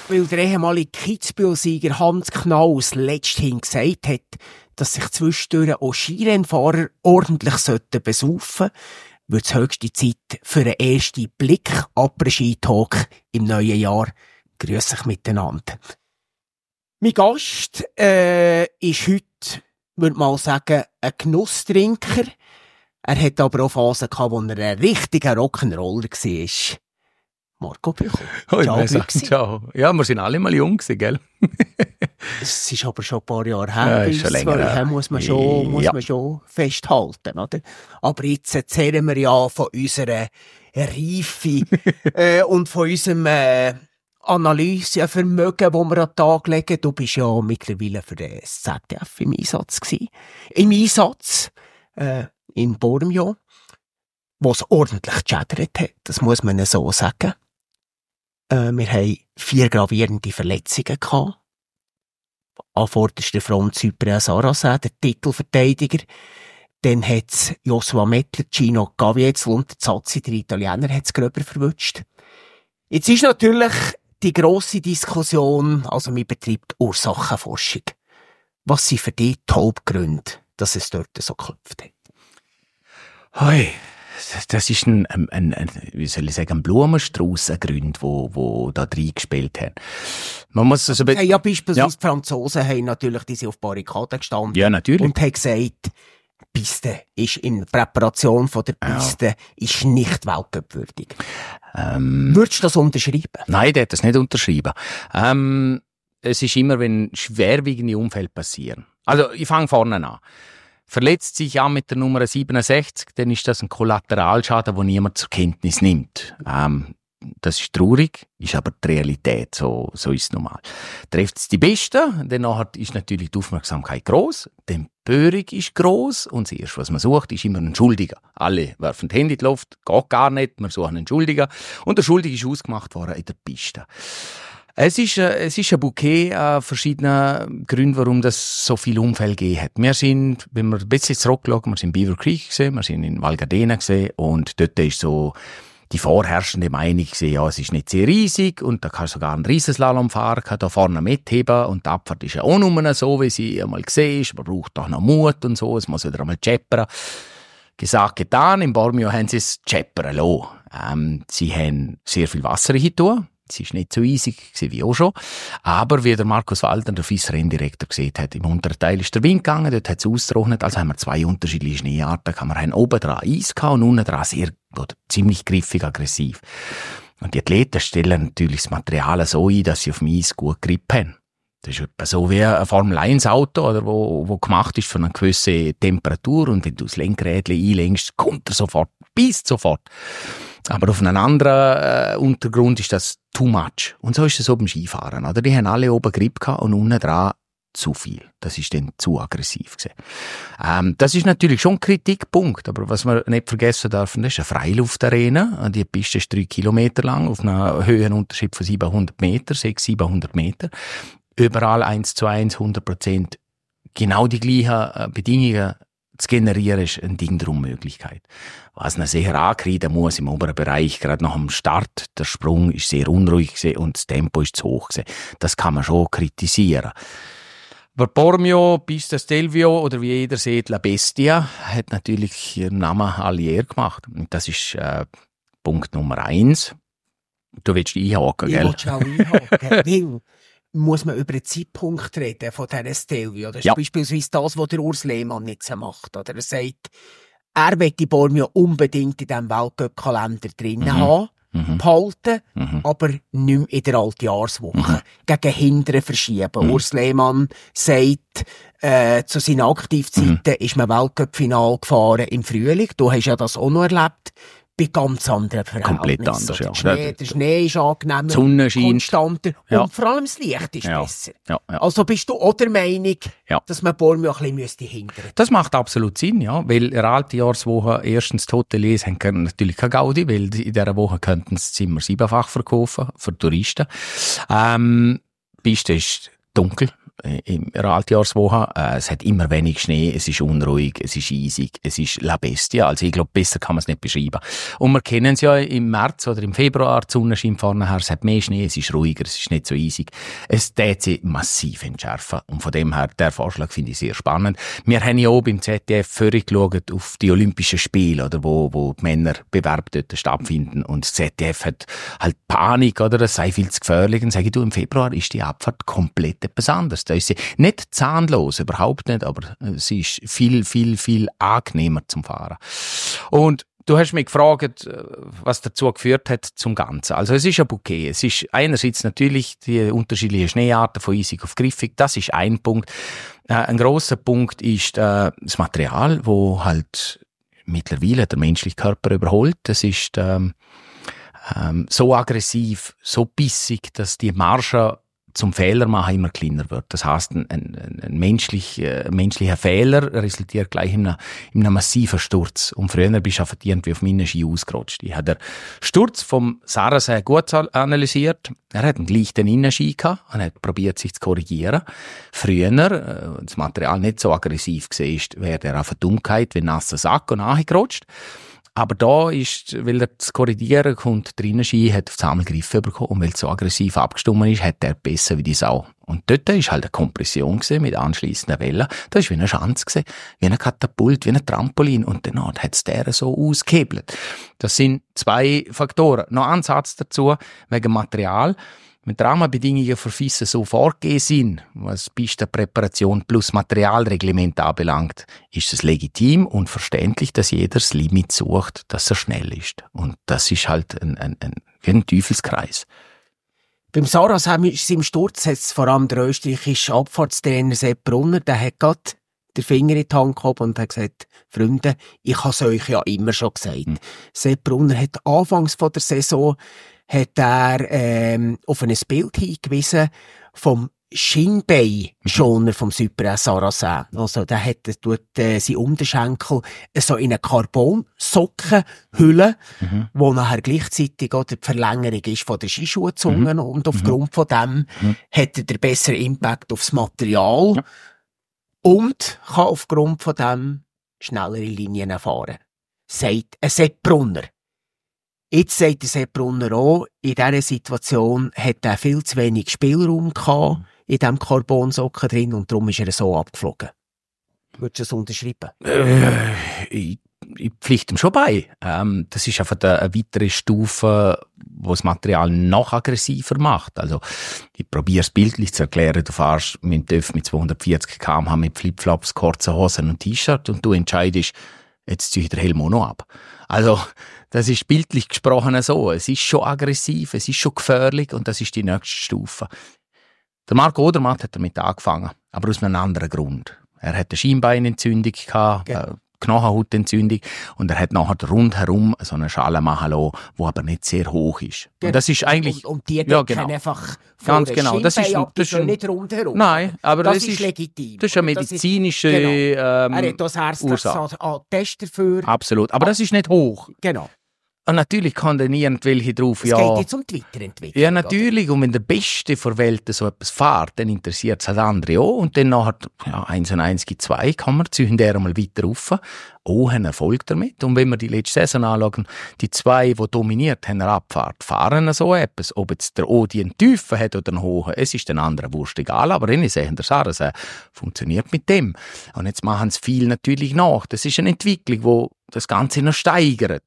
weil der ehemalige Kitzbühel-Sieger Hans Knaus letzthin gesagt hat, dass sich zwischendurch auch Skirennfahrer ordentlich besaufen sollten, wird es höchste Zeit für einen ersten Blick Après-Ski-Talk im neuen Jahr. Grüß euch miteinander. Mein Gast ist heute, würde mal sagen, ein Genusstrinker. Er hat aber auch Phasen gehabt, wo er ein richtiger Rock'n'Roller war. Marco Büchel. Ciao. Ja, wir sind alle mal jung gewesen, gell? Es ist aber schon ein paar Jahre her. Ja, ist schon länger. Muss man schon festhalten, oder? Aber jetzt erzählen wir ja von unserer Reife und von unserem Analysevermögen, das wir an den Tag legen. Du bist ja mittlerweile für das ZDF im Einsatz gewesen. Im Einsatz in Bormio, wo es ordentlich geschädert hat. Das muss man so sagen. Wir haben 4 gravierende Verletzungen gehabt. An vorderster Front Cyprien Saracen, der Titelverteidiger. Dann hat es Joshua Mettler, Gino Gavietzel und der Zazzi, der Italiener, hat es gröber verwutscht. Jetzt ist natürlich die grosse Diskussion, also man betreibt Ursachenforschung. Was sind für dich die Hauptgründe, dass es dort so geklopft hat? Hoi, das ist ein Blumenstrauß, ein Grund, wo da reingespielt haben. Man muss also ja, beispielsweise die Franzosen haben natürlich, die sind auf Barrikaden gestanden. Ja, natürlich. Und haben gesagt, die Piste ist in Präparation von der Piste ist nicht weltcupwürdig. Würdest du das unterschreiben? Nein, der hat das nicht unterschrieben. Es ist immer, wenn schwerwiegende Unfälle passieren. Also, ich fange vorne an. Verletzt sich ja mit der Nummer 67, dann ist das ein Kollateralschaden, den niemand zur Kenntnis nimmt. Das ist traurig, ist aber die Realität, so ist es normal. Trifft es die Besten, dann ist natürlich die Aufmerksamkeit gross, die Empörung ist gross und das Erste, was man sucht, ist immer ein Schuldiger. Alle werfen die Hände in die Luft, geht gar nicht, wir suchen einen Schuldiger und der Schuldige ist ausgemacht worden in der Piste. Es ist ein Bouquet verschiedener Gründe, warum das so viele Unfälle gegeben hat. Wir sind, wenn wir ein bisschen zurückschauen, wir sind in Beaver Creek gesehen, wir sind in Val Gardena gesehen und dort ist so die vorherrschende Meinung gesehen, ja, es ist nicht sehr riesig und da kann sogar ein Riesenslalom fahren, kann da vorne mitheben und die Abfahrt ist ja auch nur so, wie sie einmal gesehen ist. Man braucht doch noch Mut und so, es muss wieder einmal scheppern. Gesagt, getan, in Bormio haben sie es scheppern lassen. Sie haben sehr viel Wasser hingetan. Es war nicht so easy wie auch schon. Aber wie der Markus Walter, der FIS-Renndirektor, gesehen hat, im unteren Teil ist der Wind gegangen, dort hat es ausgetrocknet, also haben wir 2 unterschiedliche Schneearten. Wir haben oben dran Eis gehabt und unten dran ziemlich griffig, aggressiv. Und die Athleten stellen natürlich das Material so ein, dass sie auf dem Eis gut Grip haben. Das ist etwa so wie ein Formel-1-Auto, oder, wo gemacht ist für eine gewisse Temperatur und wenn du das Lenkrädchen einlenkst, kommt er sofort, beißt sofort. Aber auf einem anderen Untergrund ist das too much. Und so ist es auch beim Skifahren, oder? Die haben alle oben Grip gehabt und unten dran zu viel. Das ist dann zu aggressiv gewesen. Das ist natürlich schon ein Kritikpunkt, aber was wir nicht vergessen dürfen, das ist eine Freiluftarena. Die Piste ist 3 Kilometer lang, auf einem Höhenunterschied von 700 Meter, 600-700 Meter. Überall 1:1, 100%, genau die gleichen Bedingungen zu generieren, ist eine Ding der Unmöglichkeit. Was man sehr ankreiden muss im oberen Bereich, gerade nach dem Start, der Sprung ist sehr unruhig gewesen und das Tempo ist zu hoch gewesen. Das kann man schon kritisieren. Aber Bormio, Pista Stelvio oder wie jeder sieht, La Bestia, hat natürlich ihren Namen Allier gemacht. Und das ist Punkt Nummer 1. Du willst einhaken, gell? Ich will auch einhaken. Muss man über den Zeitpunkt reden von dieser Stelvio? Das ist beispielsweise das, was der Urs Lehmann jetzt macht. Oder er sagt, er will die Bormio unbedingt in diesem Weltcup-Kalender drin haben, behalten, aber nicht mehr in der Altjahrswoche. Gegen Hindern verschieben. Urs Lehmann sagt, zu seinen Aktivzeiten ist man Weltcup-Final gefahren im Frühling. Du hast ja das auch noch erlebt. Bei ganz anderen Verhältnissen. Komplett anders, ja. Der Schnee ist angenehmer, die Sonne scheint, konstanter und vor allem das Licht ist besser. Ja. Also bist du auch der Meinung, dass man Bormio ein bisschen hindern müsste? Das macht absolut Sinn, ja, weil in der Altjahrswoche erstens die Hoteliers haben natürlich keine Gaudi, weil in dieser Woche könnten sie das Zimmer 7-fach verkaufen für Touristen. Die Piste ist dunkel. in der Altjahrswoche. Es hat immer wenig Schnee, es ist unruhig, es ist eisig, es ist La Bestia. Also ich glaube, besser kann man es nicht beschreiben. Und wir kennen es ja im März oder im Februar, die Sonne scheint vorne her, es hat mehr Schnee, es ist ruhiger, es ist nicht so eisig. Es tät sich massiv entschärfen. Und von dem her, der Vorschlag finde ich sehr spannend. Wir haben ja auch beim ZDF vorher geschaut auf die Olympischen Spiele, oder wo die Männerbewerbe dort stattfinden. Und das ZDF hat halt Panik, oder? Das sei viel zu gefährlich. Und sage ich, im Februar ist die Abfahrt komplett etwas anderes. Da ist sie nicht zahnlos, überhaupt nicht, aber sie ist viel, viel, viel angenehmer zum Fahren. Und du hast mich gefragt, was dazu geführt hat zum Ganzen. Also es ist ein Bouquet. Es ist einerseits natürlich die unterschiedlichen Schneearten von eisig auf griffig. Das ist ein Punkt. Ein grosser Punkt ist das Material, wo halt mittlerweile der menschliche Körper überholt. Das ist so aggressiv, so bissig, dass die Marge zum Fehler machen immer kleiner wird. Das heisst, ein menschlicher Fehler resultiert gleich in einem massiven Sturz. Und früher bist du verdient wie auf meinen Ski ausgerutscht. Ich habe den Sturz vom Sarasee gut analysiert. Er hat einen leichten Innenski gehabt und hat probiert, sich zu korrigieren. Früher, das Material nicht so aggressiv war, wäre er auf eine Dummheit wie ein nasser Sack und angerutscht. Aber da ist, weil er zu korrigieren kommt, der Innenski hat auf einmal Griff bekommen und weil er so aggressiv abgestimmt ist, hat er besser wie die Sau. Und dort ist halt eine Kompression gewesen, mit anschliessenden Wellen. Das ist wie eine Schanze gewesen, wie ein Katapult, wie ein Trampolin. Und danach hat es der so ausgehebelt. Das sind 2 Faktoren. Noch ein Satz dazu, wegen Material. Wenn die Rahmenbedingungen für Füsse so vorgegeben sind, was Pistenpräparation plus Materialreglement anbelangt, ist es legitim und verständlich, dass jeder das Limit sucht, dass er schnell ist. Und das ist halt wie ein Teufelskreis. Beim Sarasee im Sturz hat es vor allem der österreichische Abfahrtstrainer Sepp Brunner, der hat gerade den Finger in die Hand gehoben und hat gesagt, Freunde, ich habe es euch ja immer schon gesagt. Sepp Brunner hat anfangs von der Saison hat er auf ein Bild hingewiesen vom Schienbeinschoner vom Super Sarasee. Also der hat seinen Unterschenkel so in eine Carbon-Sockenhülle, wo nachher gleichzeitig auch die Verlängerung ist von der Skischuhzunge und aufgrund von dem hat er den besseren Impact aufs Material und kann aufgrund von dem schnellere Linien fahren. Sagt ein Sepp Brunner. Jetzt sagt der Sepp Brunner auch, in dieser Situation hat er viel zu wenig Spielraum gehabt in diesem Carbonsocken drin und darum ist er so abgeflogen. Würdest du das unterschreiben? Ich pflichte ihm schon bei. Das ist einfach eine weitere Stufe, die das Material noch aggressiver macht. Also, ich probiere es bildlich zu erklären. Du fährst mit dem TÜV mit 240 km/h mit Flipflops, kurzen Hosen und T-Shirt und du entscheidest, jetzt ziehe ich den Helm auch noch ab. Also, das ist bildlich gesprochen so. Es ist schon aggressiv, es ist schon gefährlich und das ist die nächste Stufe. Der Marc Odermatt hat damit angefangen, aber aus einem anderen Grund. Er hat eine Schienbeinentzündung gehabt, Knochenhautentzündung und er hat nachher rundherum so eine Schale machen lassen, die aber nicht sehr hoch ist. Und das ist eigentlich... Und die decken einfach von ganz genau. Das ist nicht rundherum. Nein, aber das ist legitim. Das ist eine medizinische Er hat das ärztliche Attest dafür. Absolut, aber das ist nicht hoch. Genau. Und natürlich kann dann irgendwelche drauf, es geht jetzt um die Weiterentwicklung. Ja, natürlich. Oder? Und wenn der Beste der Welt so etwas fährt, dann interessiert es halt andere auch. Und dann nachher, 1 und 1 gibt 2, kann man ziehen der einmal weiter rauf. Auch haben Erfolg damit. Und wenn wir die letzte Saison anschauen, die 2, die dominiert haben, eine Abfahrt, fahren so etwas. Ob jetzt der Odi einen tiefen hat oder einen hohen, es ist den anderen Wurst egal. Aber wenn ich sehe, der Sarasee funktioniert mit dem. Und jetzt machen es viel natürlich nach. Das ist eine Entwicklung, die das Ganze noch steigert.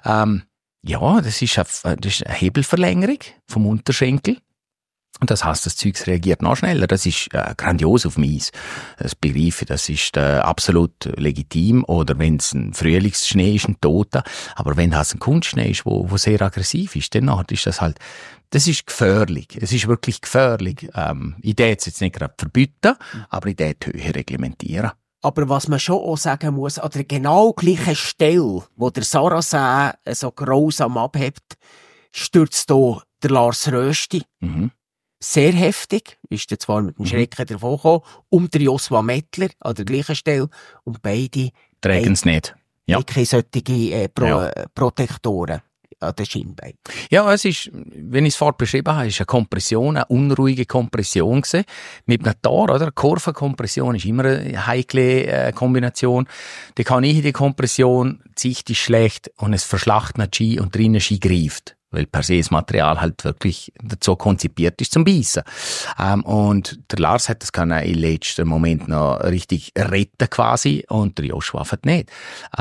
Ja, das ist eine Hebelverlängerung vom Unterschenkel. Und das heisst, das Zeug reagiert noch schneller. Das ist grandios auf dem Eis. Das begreife ich, das ist absolut legitim. Oder wenn es ein Frühlingsschnee ist, ein Toter. Aber wenn das ein Kunstschnee ist, wo sehr aggressiv ist, dann ist das halt, das ist gefährlich. Es ist wirklich gefährlich. Ich will es jetzt nicht gerade verbieten, aber ich will höher reglementieren. Aber was man schon auch sagen muss, an der genau gleichen Stelle, wo der Sarasee so grausam abhebt, stürzt hier der Lars Rösti. Sehr heftig, ist er zwar mit dem Schrecken davon gekommen, der Joshua Mettler an der gleichen Stelle und beide tragen es nicht. Ja. Solche Protektoren. an den Schienbeinen. Ja, es ist, wenn ich es vorher beschrieben habe, ist eine Kompression, eine unruhige Kompression gewesen. Mit einem Tor, oder? Kurvenkompression ist immer eine heikle Kombination. Da kann ich in die Kompression, die Sicht ist schlecht und es verschlacht einen Ski und drinnen Ski greift. Weil per se das Material halt wirklich dazu konzipiert ist zum Beißen. Und der Lars hat das können im letzten Moment noch richtig retten quasi und der Joshua hat nicht.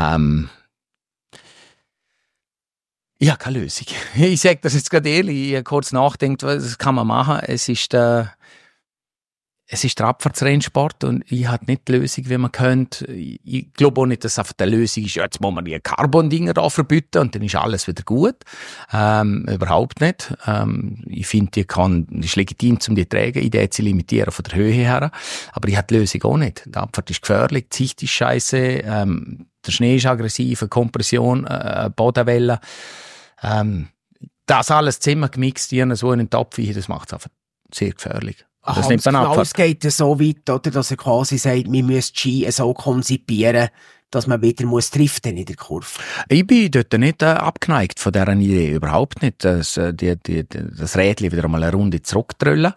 Ich habe keine Lösung. Ich sage das jetzt gerade ehrlich, ich habe kurz nachgedacht, was kann man machen. Es ist der Abfahrtsrennsport und ich habe nicht die Lösung, wie man könnte. Ich glaube auch nicht, dass es einfach die Lösung ist, ja, jetzt muss man die Carbon-Dinger da verbieten und dann ist alles wieder gut. Überhaupt nicht. Ich finde, die ist legitim, um die zu tragen. Ich würde sie limitieren von der Höhe her. Aber ich habe die Lösung auch nicht. Die Abfahrt ist gefährlich, die Sicht ist scheisse, der Schnee ist aggressiv, eine Kompression, eine Bodenwelle. Das alles zusammen gemixt, so in einen Topf, das macht es einfach sehr gefährlich. Das nimmt man ab. Es geht so weit, oder, dass er quasi sagt, wir müssen die Ski so konzipieren, dass man wieder driften in der Kurve. Ich bin dort nicht abgeneigt von dieser Idee, überhaupt nicht. Das Rädchen wieder einmal eine Runde zurückdrüllen.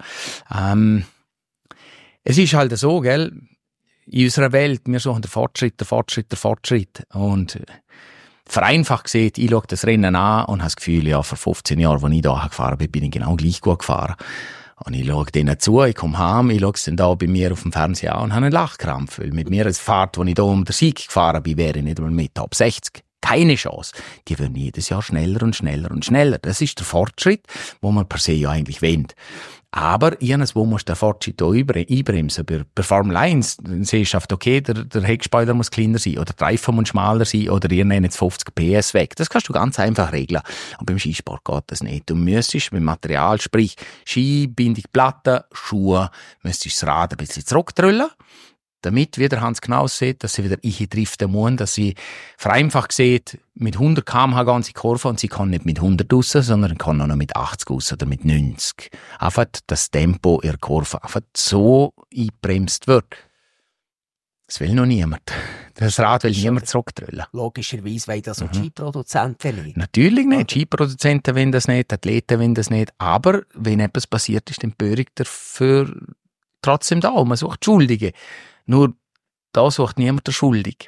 Es ist halt so, gell, in unserer Welt, wir suchen den Fortschritt. Und vereinfacht gesehen, ich schaue das Rennen an und habe das Gefühl, ja, vor 15 Jahren, als ich da gefahren bin, bin ich genau gleich gut gefahren. Und ich schaue denen zu, ich komme heim, ich schaue es dann da bei mir auf dem Fernseher an und habe einen Lachkrampf. Weil mit mir als Fahrt, wo ich da um den Sieg gefahren bin, wäre ich nicht einmal mit Top 60. Keine Chance. Die werden jedes Jahr schneller und schneller und schneller. Das ist der Fortschritt, wo man per se ja eigentlich will. Aber irgendwo muss der Fortschritt auch einbremsen. Bei Formel 1, dann siehst du oft, okay, der Heckspoiler muss kleiner sein, oder der Reifen muss schmaler sein, oder ihr nehmt jetzt 50 PS weg. Das kannst du ganz einfach regeln. Und beim Skisport geht das nicht. Du müsstest mit Material, sprich Ski, Bindung, Platte, Schuhe, müsstest das Rad ein bisschen zurückdrüllen, damit wieder Hans Knaus sieht, dass sie wieder driften muss, dass sie vereinfacht sieht, mit 100 km/h ganze Kurve und sie kann nicht mit 100 raus, sondern kann auch noch mit 80 raus oder mit 90. Einfach das Tempo ihrer Kurve einfach so eingebremst wird. Das will noch niemand. Das Rad will niemand zurückdrüllen. Logischerweise wollen das auch Skiproduzenten nicht. Natürlich nicht. Okay. Skiproduzenten wollen das nicht, Athleten wollen das nicht. Aber wenn etwas passiert ist, dann böhrig dafür trotzdem da. Man sucht Schuldige. Nur, da sucht niemand der Schuldig.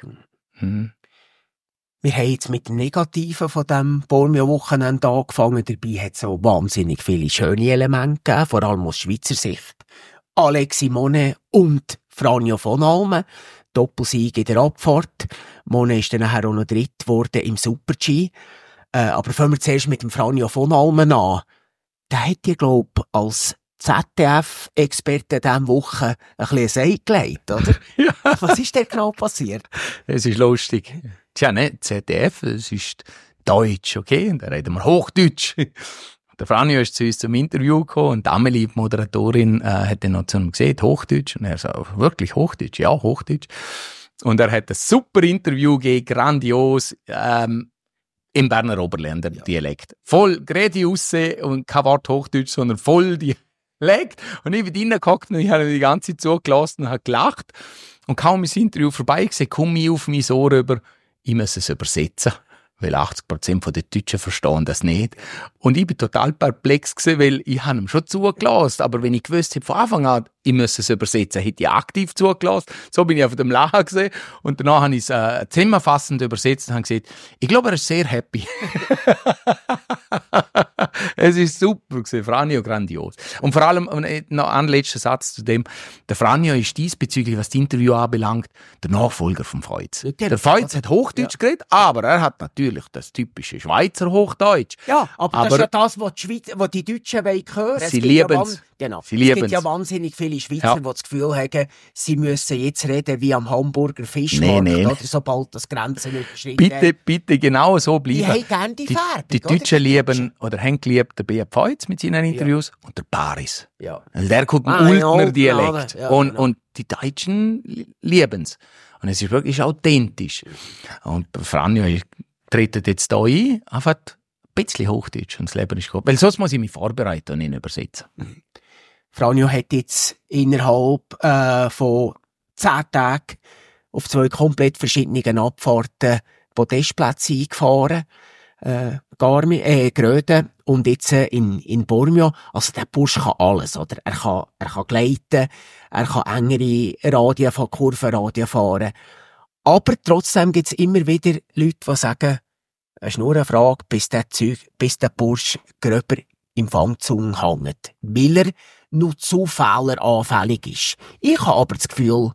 Wir haben jetzt mit dem Negativen von diesem Bormio-Wochenende angefangen. Dabei hat es so wahnsinnig viele schöne Elemente gegeben, vor allem aus Schweizer Sicht. Alexi Monet und Franjo von Almen. Doppelsieg in der Abfahrt. Monet ist dann nachher auch noch dritt geworden im Super-G. Aber fangen wir zuerst mit dem Franjo von Almen an. Der hat ja, glaube ich, als ZDF-Experte diese Woche ein bisschen ein gelegt, oder? Ja. Was ist denn genau passiert? Es ist lustig. Tja, nicht ZDF, es ist Deutsch, okay? Und da reden wir Hochdeutsch. Der Franjo ist zu uns zum Interview gekommen und Amelie, die Moderatorin, hat dann noch zu ihm gesagt, Hochdeutsch. Und er sagt, wirklich Hochdeutsch? Ja, Hochdeutsch. Und er hat ein super Interview gegeben, grandios, im Berner Oberländer Dialekt. Voll Gredi raus und kein Wort Hochdeutsch, sondern voll Dialekt. Und ich bin reingehockt und ich habe die ganze Zeit zugelassen und habe gelacht. Und kaum ist das Interview vorbei war, komme ich auf mein Ohr rüber, ich muss es übersetzen. Weil 80% der Deutschen verstehen das nicht. Und ich bin total perplex gewesen, weil ich habe ihm schon zugelassen. Aber wenn ich gewusst hätte von Anfang an, ich muss es übersetzen, hätte ich aktiv zugelassen. So bin ich auf dem Lachen gewesen. Und danach habe ich es zusammenfassend übersetzt und habe gesagt, ich glaube, er ist sehr happy. Es ist super gewesen, Franjo grandios. Und vor allem, noch ein letzter Satz zu dem, der Franjo ist diesbezüglich, was das Interview anbelangt, der Nachfolger vom Feuz. Der Feuz hat Hochdeutsch geredet, aber er hat natürlich das typische Schweizer Hochdeutsch. Ja, aber das ist ja das, was die Deutschen hören wollen. Sie lieben es. Genau. Es gibt ja wahnsinnig viele Schweizer, die das Gefühl haben, sie müssen jetzt reden wie am Hamburger Fischmarkt, oder sobald das Grenzen überschritten werden. Bitte genau so bleiben. Die haben gerne die Färbung. Die Deutschen lieben oder haben geliebt den Beat Feuz mit seinen Interviews und der Paris. Ja. Der kommt ein Ultner Dialekt. Und die Deutschen lieben es. Und es ist wirklich authentisch. Und Franjo tritt jetzt da ein, einfach ein bisschen Hochdeutsch und das Leben ist gut. Weil sonst muss ich mich vorbereiten und ihn übersetzen. Franjo hat jetzt innerhalb von 10 Tagen auf 2 komplett verschiedenen Abfahrten Podestplätze eingefahren. Gröden und jetzt in Bormio. Also der Bursch kann alles, oder? Er kann gleiten, er kann engere Kurvenradien fahren. Aber trotzdem gibt's immer wieder Leute, die sagen, es ist nur eine Frage, bis der Bursch gröber im Fangzung hängt. Weil er nur zu fehleranfällig ist. Ich habe aber das Gefühl,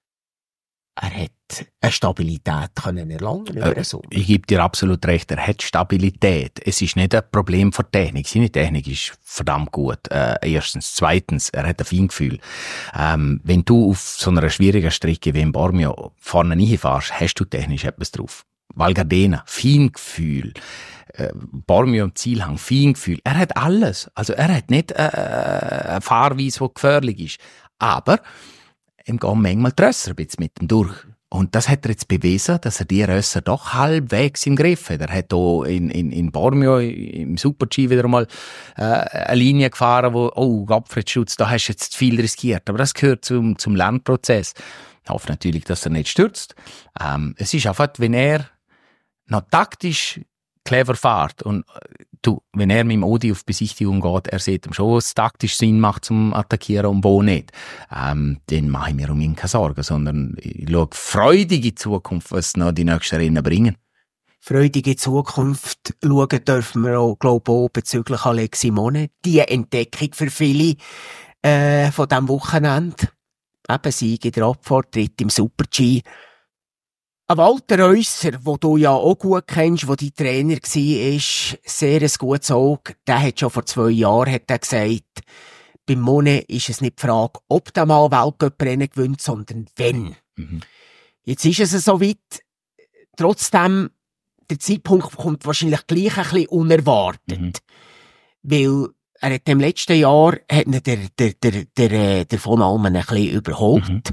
er hat eine Stabilität können erlangen über den Sommer. Ich gebe dir absolut recht, er hat Stabilität. Es ist nicht ein Problem von Technik. Seine Technik ist verdammt gut. Erstens. Zweitens, er hat ein Feingefühl. Wenn du auf so einer schwierigen Strecke wie in Bormio vorne reinfährst, hast du technisch etwas drauf. Val Gardena, Feingefühl. Bormio am Zielhang, Feingefühl. Er hat alles. Also er hat nicht eine Fahrweise, die gefährlich ist. Aber ihm gehen manchmal die Rösser ein bisschen mit ihm durch. Und das hat er jetzt bewiesen, dass er die Rösser doch halbwegs im Griff hat. Er hat hier in Bormio im Super-G wieder mal eine Linie gefahren, wo, Gottfried Schutz, da hast du jetzt viel riskiert. Aber das gehört zum Lernprozess. Ich hoffe natürlich, dass er nicht stürzt. Es ist einfach, wenn er noch taktisch clever fährt und wenn er mit dem Audi auf Besichtigung geht, er sieht ihm schon, was taktisch Sinn macht zum Attackieren und wo nicht, dann mache ich mir um ihn keine Sorgen, sondern ich schaue freudig in die Zukunft, was noch die nächsten Rennen bringen. Freudige Zukunft schauen dürfen wir auch, glaube ich, auch bezüglich Alex Simone. Die Entdeckung für viele von diesem Wochenende. Eben Sieg in der Abfahrt, Tritt im Super-G. Ein Walter Reusser, den du ja auch gut kennst, der dein Trainer war, sehr ein gutes Auge. Der hat schon vor 2 Jahren gesagt, beim Mone ist es nicht die Frage, ob der mal Weltcuprennen gewinnt, sondern wenn. Mhm. Jetzt ist es so weit. Trotzdem, der Zeitpunkt kommt wahrscheinlich gleich ein bisschen unerwartet. Mhm. Weil er hat im letzten Jahr hat ihn der von Almen ein bisschen überholt. Mhm.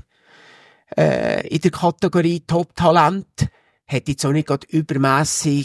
In der Kategorie Top-Talent. Hat jetzt auch nicht gerade übermässig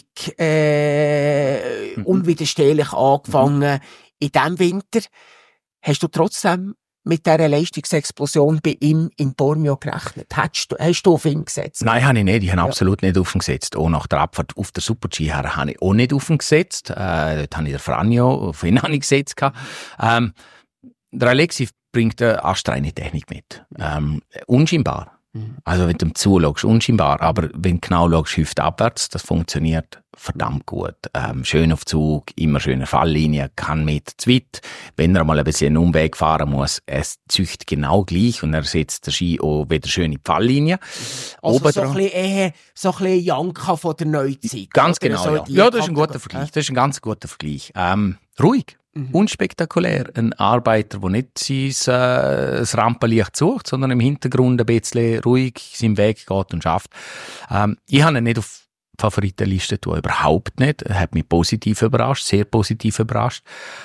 unwiderstehlich angefangen in diesem Winter. Hast du trotzdem mit dieser Leistungsexplosion bei ihm in Bormio gerechnet? Hast du auf ihn gesetzt? Nein, habe ich nicht. Ich habe absolut nicht auf ihn gesetzt. Auch nach der Abfahrt auf der Super-G her habe ich auch nicht auf ihn gesetzt. Dort habe ich den Franjo, auf ihn habe ich gesetzt. Der Alexi bringt eine astreine Technik mit. Unscheinbar. Also wenn du ihm zuschaust, unscheinbar, aber wenn du genau schaust, Hüfte abwärts, das funktioniert verdammt gut. Schön auf Zug, immer schöne Falllinie, kann mit zu weit. Wenn er mal ein bisschen einen Umweg fahren muss, es zücht genau gleich und er setzt den Ski auch wieder schön in die Falllinie. Also so ein bisschen Janka von der Neuzeit. Ganz genau, so ja, das ist ein guter Vergleich. Das ist ein ganz guter Vergleich. Ruhig. Unspektakulär. Ein Arbeiter, der nicht sein Rampenlicht sucht, sondern im Hintergrund ein bisschen ruhig seinen Weg geht und schafft. Ich habe ihn nicht auf Favoritenliste tun, überhaupt nicht. Er hat mich positiv überrascht, sehr positiv überrascht.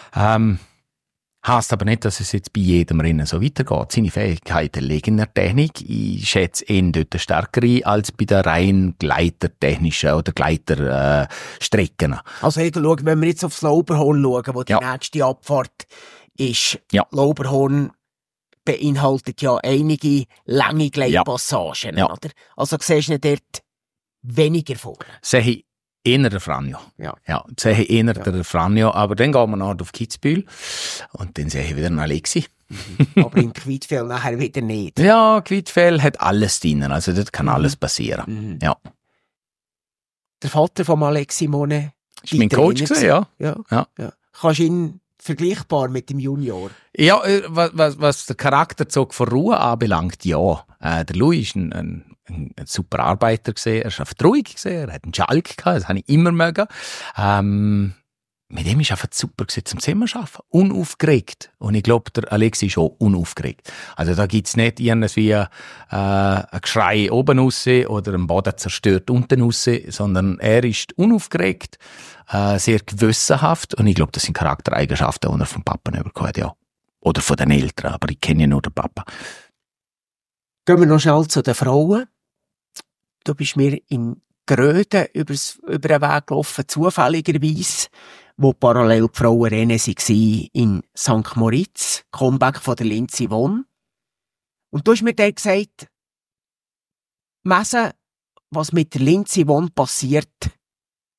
Heißt aber nicht, dass es jetzt bei jedem Rennen so weitergeht. Seine Fähigkeiten liegen in der Technik. Ich schätze ihn dort stärker ein als bei den rein gleitertechnischen oder Gleiterstrecken. Also, wenn wir jetzt aufs Lauberhorn schauen, wo die nächste Abfahrt ist. Ja. Lauberhorn beinhaltet ja einige lange Gleitpassagen, oder? Also, siehst du dort weniger vor? Sehe ich eher der Franjo. Ja, sehe ich eher der Franjo. Aber dann gehen wir noch auf Kitzbühel. Und dann sehe ich wieder einen Alexi. Aber in Quidfell nachher wieder nicht. Ja, Quidfell hat alles drin. Also dort kann alles passieren. Ja. Der Vater von Alexi Simone. Ist mein Coach gewesen, ja. Kannst du ihn vergleichbar mit dem Junior? Ja, was der Charakterzug von Ruhe anbelangt, ja. Der Louis ist ein super Arbeiter gesehen, er ist einfach ruhig gesehen, er hat einen Schalk gehabt, das habe ich immer mögen. Mit dem ist einfach super gewesen, zum Zusammenarbeiten. Unaufgeregt. Und ich glaube, der Alexi ist auch unaufgeregt. Also da gibt's nicht irgendwie ein Geschrei oben raus oder ein Boden zerstört unten raus, sondern er ist unaufgeregt, sehr gewissenhaft. Und ich glaube, das sind Charaktereigenschaften, die er vom Papa bekommen hat, ja. Oder von den Eltern, aber ich kenne ja nur den Papa. Gehen wir noch schnell zu den Frauen. Du bist mir in Gröden über den Weg gelaufen, zufälligerweise, wo parallel die Frauenrennen waren in St. Moritz, Comeback von der Lindsey Vonn. Und du hast mir dann gesagt, messen, was mit der Lindsey Vonn passiert,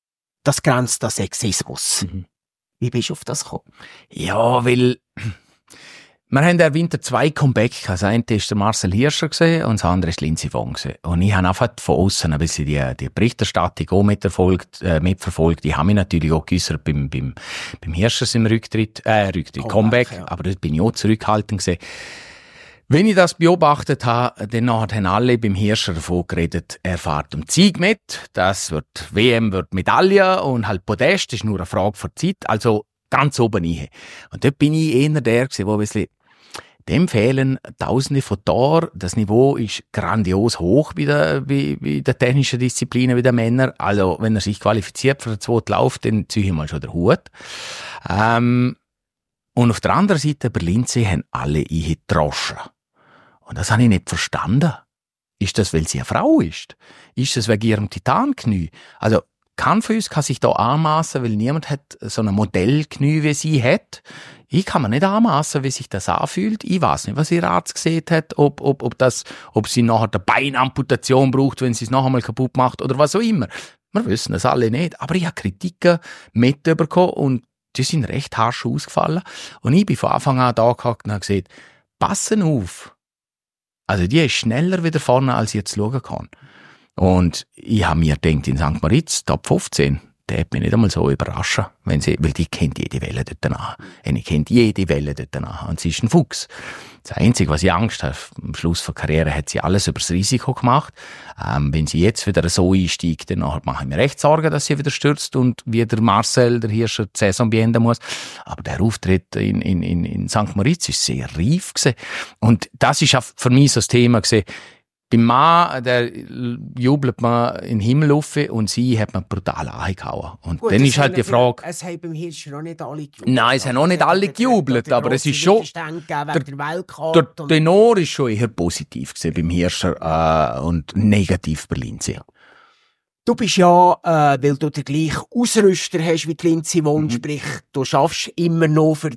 das grenzt an Sexismus. Wie bist du auf das gekommen? Ja, weil wir haben der Winter 2 Comeback gehabt. Das eine war der Marcel Hirscher und das andere war Lindsey Vonn. Und ich habe einfach von außen ein bisschen die Berichterstattung auch mitverfolgt. Die haben mich natürlich auch geäussert beim Hirscher im Comeback. Ja. Aber dort bin ich auch zurückhaltend gewesen. Wenn ich das beobachtet habe, dann haben alle beim Hirscher davon geredet, er fährt um Sieg mit, WM wird Medaille und halt Podest, das ist nur eine Frage der Zeit, also ganz oben rein. Und dort bin ich eher der gewesen, wo ein bisschen, dem fehlen Tausende von Toren, das Niveau ist grandios hoch bei der technischen Disziplinen, wie der Männer, also wenn er sich qualifiziert für den zweiten Lauf, dann ziehe ich mal schon den Hut. Und auf der anderen Seite, bei Lindsey haben alle gedroschen. Und das habe ich nicht verstanden. Ist das, weil sie eine Frau ist? Ist das wegen ihrem Titanknie? Also, kein von uns kann sich da anmassen, weil niemand hat so ein Modellknie, wie sie hat. Ich kann mir nicht anmassen, wie sich das anfühlt. Ich weiß nicht, was ihr Arzt gesehen hat, ob sie nachher eine Beinamputation braucht, wenn sie es noch einmal kaputt macht oder was auch immer. Wir wissen das alle nicht. Aber ich habe Kritiken mitbekommen und die sind recht harsch ausgefallen. Und ich bin von Anfang an da gehockt und habe gesagt, passen auf. Also die ist schneller wieder vorne, als ich jetzt schauen kann. Und ich habe mir gedacht, in St. Moritz, Top 15, der hat mich nicht einmal so überraschen, weil die kennt jede Welle dort nach. Und sie ist ein Fuchs. Das Einzige, was ich Angst habe, am Schluss der Karriere hat sie alles über das Risiko gemacht. Wenn sie jetzt wieder so einsteigt, dann mache ich mir recht Sorgen, dass sie wieder stürzt und wie der Marcel, der Hirscher, die Saison beenden muss. Aber der Auftritt in St. Moritz ist sehr reif gewesen. Und das ist auch für mich so das Thema gewesen. Beim Mann, der jubelt man in den Himmel rauf und sie hat man brutal angehauen. Und gut, dann ist halt die Frage... Es haben beim Hirscher noch nicht alle gejubelt. Nein, es haben noch nicht alle gejubelt, aber es ist schon... Der Tenor ist schon eher positiv gewesen beim Hirscher und negativ bei Lindsey. Du bist ja, weil du den gleichen Ausrüster hast wie die Lindsey Vonn, sprich, du schaffst immer noch für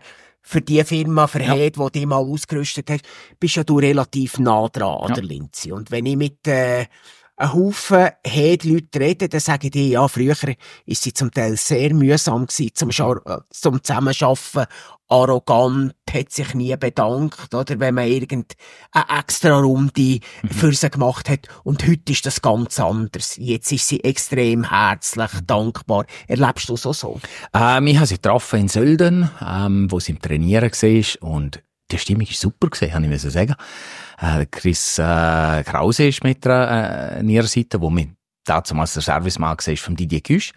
die Firma, für Head, die dich mal ausgerüstet hast, bist ja du relativ nah dran an der Lindsey. Und wenn ich mit einem Haufen Head-Leuten rede, dann sagen die, ja, früher ist sie zum Teil sehr mühsam gewesen, zum Zusammenarbeiten, arrogant, hat sich nie bedankt, oder, wenn man irgendeine extra Runde für sie gemacht hat. Und heute ist das ganz anders. Jetzt ist sie extrem herzlich, dankbar. Erlebst du so? Ich habe sie getroffen in Sölden, wo sie im Trainieren war, und die Stimmung war super gewesen, habe ich sagen. Chris Krause ist mit an ihrer Seite, wo mir damals der Servicemann war vom Didier Güsch.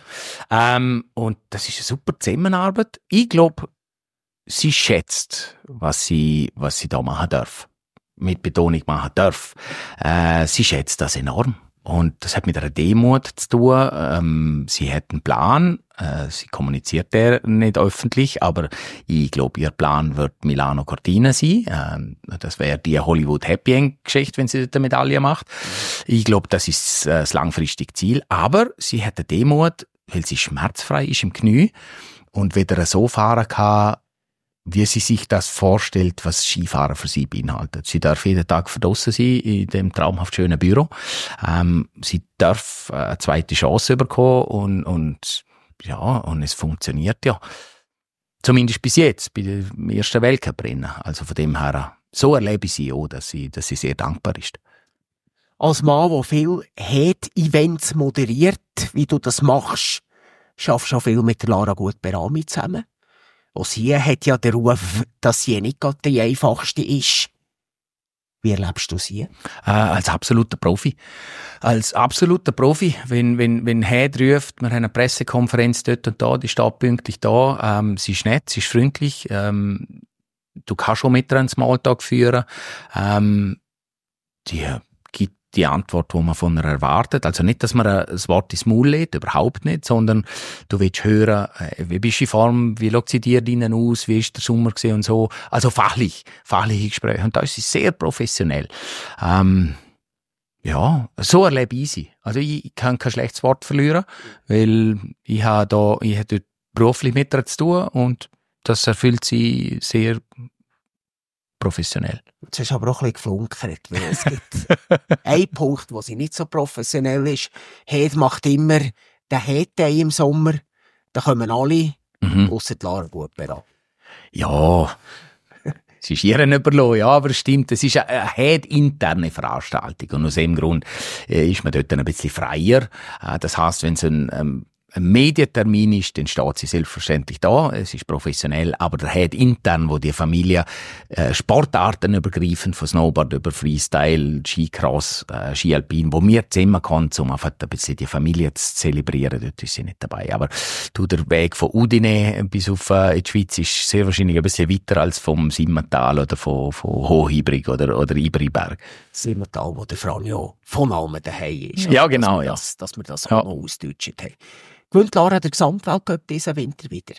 Und das ist eine super Zusammenarbeit. Ich glaube, sie schätzt, was sie da machen darf. Mit Betonung machen darf. Sie schätzt das enorm. Und das hat mit einer Demut zu tun. Sie hat einen Plan. Sie kommuniziert der nicht öffentlich, aber ich glaube, ihr Plan wird Milano Cortina sein. Das wäre die Hollywood Happy End Geschichte, wenn sie dort eine Medaille macht. Ich glaube, das ist das langfristige Ziel. Aber sie hat eine Demut, weil sie schmerzfrei ist im Knie und wieder so fahren kann, wie sie sich das vorstellt, was Skifahren für sie beinhaltet. Sie darf jeden Tag verdrossen sein in dem traumhaft schönen Büro. Sie darf eine zweite Chance bekommen und es funktioniert ja. Zumindest bis jetzt, bei dem ersten Weltcuprennen. Also von dem her, so erlebe ich sie auch, dass sie sehr dankbar ist. Als Mann, der viel Head-Events moderiert, wie du das machst, schaffst du auch viel mit der Lara Gut-Berami zusammen. Auch sie hat ja den Ruf, dass sie nicht gerade die einfachste ist. Wie erlebst du sie? Als absoluter Profi. Wenn Head ruft, wir haben eine Pressekonferenz dort und da, die steht pünktlich da, sie ist nett, sie ist freundlich, du kannst schon mit ihr einen Smalltalk führen, die gibt die Antwort, die man von ihr erwartet. Also nicht, dass man das Wort ins Maul lädt, überhaupt nicht, sondern du willst hören, wie bist du in Form, wie schaut sie dir drinnen aus, wie ist der Sommer gewesen und so. Also fachliche Gespräche. Und da ist sie sehr professionell. So erlebe ich sie. Also ich kann kein schlechtes Wort verlieren, weil ich habe dort beruflich mit ihr zu tun und das erfüllt sie sehr professionell. Jetzt hast du aber auch ein bisschen geflunkert, weil es gibt einen Punkt, wo sie nicht so professionell ist. Head macht immer der Heat-Day im Sommer, da kommen alle, ausser die Lara Buber. Ja, es ist ihren überlassen, ja, aber es stimmt, es ist eine interne Veranstaltung und aus dem Grund ist man dort ein bisschen freier. Das heisst, wenn es ein Medientermin ist, dann steht sie selbstverständlich da, es ist professionell, aber der Head intern, wo die Familie Sportarten übergreifen, von Snowboard über Freestyle, Skicross, Skialpin, wo mir zusammenkommen, um einfach ein bisschen die Familie zu zelebrieren, dort ist sie nicht dabei. Aber der Weg von Udine bis auf in die Schweiz ist sehr wahrscheinlich ein bisschen weiter als vom Simmental oder von Hohibrig oder Ibriberg. Simmental, wo der Franjo von allem daheim ist. Ja, genau, dass wir das auch noch ausdeutschen haben. Gewinnt Lara der Gesamtweltcup diesen Winter wieder?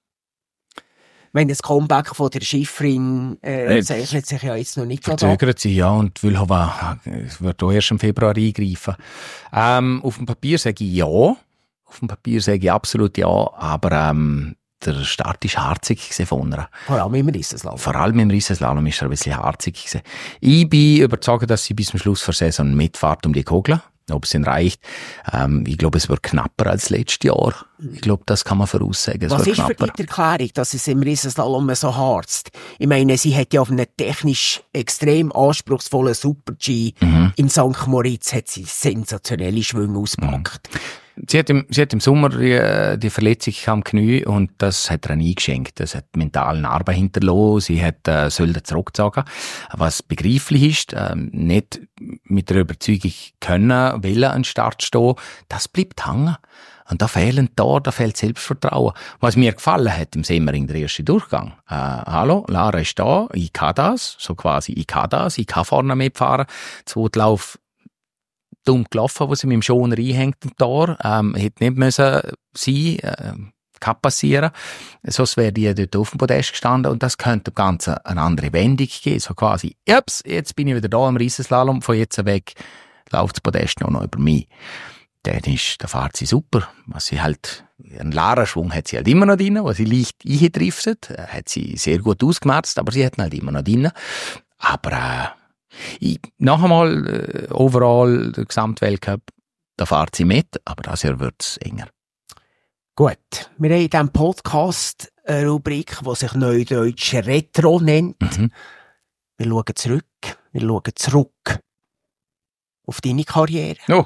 Ich meine, das Comeback von der Schifferin zeichnet sich ja jetzt noch nicht so. Verzögert sich, ja, und Vlhova wird auch erst im Februar eingreifen. Auf dem Papier sage ich ja. Auf dem Papier sage ich absolut ja, aber der Start war harzig von ihr. Vor allem im Riesenslalom. Vor allem im Riesenslalom ist er ein bisschen harzig gewesen. Ich bin überzeugt, dass sie bis zum Schluss der Saison mitfahrt um die Kugel. Ob es ihnen reicht. Ich glaube, es wird knapper als letztes Jahr. Ich glaube, das kann man voraussagen. Was ist für dich die Erklärung, dass es im Riesenslalom so harzt? Ich meine, sie hat ja auf einem technisch extrem anspruchsvollen Super-G in St. Moritz hat sie sensationelle Schwünge ausgepackt. Sie hat im Sommer die Verletzung am Knie und das hat ihr eingeschenkt. Das hat mentalen Arbeit hinterlassen. Sie hat sollen zurückgezogen, was begreiflich ist. Nicht mit der Überzeugung können, wollen an den Start stehen. Das bleibt hängen. Und da fehlt Selbstvertrauen. Was mir gefallen hat im Semmering, der erste Durchgang. Hallo, Lara ist da, ich kann das, ich kann vorne mitfahren. Zweitlauf dumm gelaufen, wo sie mit dem Schoner einhängt im Tor. Hätte nicht müssen sein, kann passieren. Sonst wäre die dort auf dem Podest gestanden und das könnte dem Ganzen eine andere Wendung geben. So quasi, jetzt bin ich wieder da im Riesenslalom, von jetzt weg läuft das Podest noch über mich. Da fährt sie super. Was sie halt, einen Lara-Schwung hat sie halt immer noch drin, was sie leicht eindriftet, hat sie sehr gut ausgemerzt, aber sie hat ihn halt immer noch drin. Aber, noch einmal, overall, der Gesamtweltcup, da fährt sie mit, aber das Jahr wird's enger. Gut. Wir haben in diesem Podcast eine Rubrik, die sich Neudeutsch Retro nennt. Wir schauen zurück auf deine Karriere. Oh.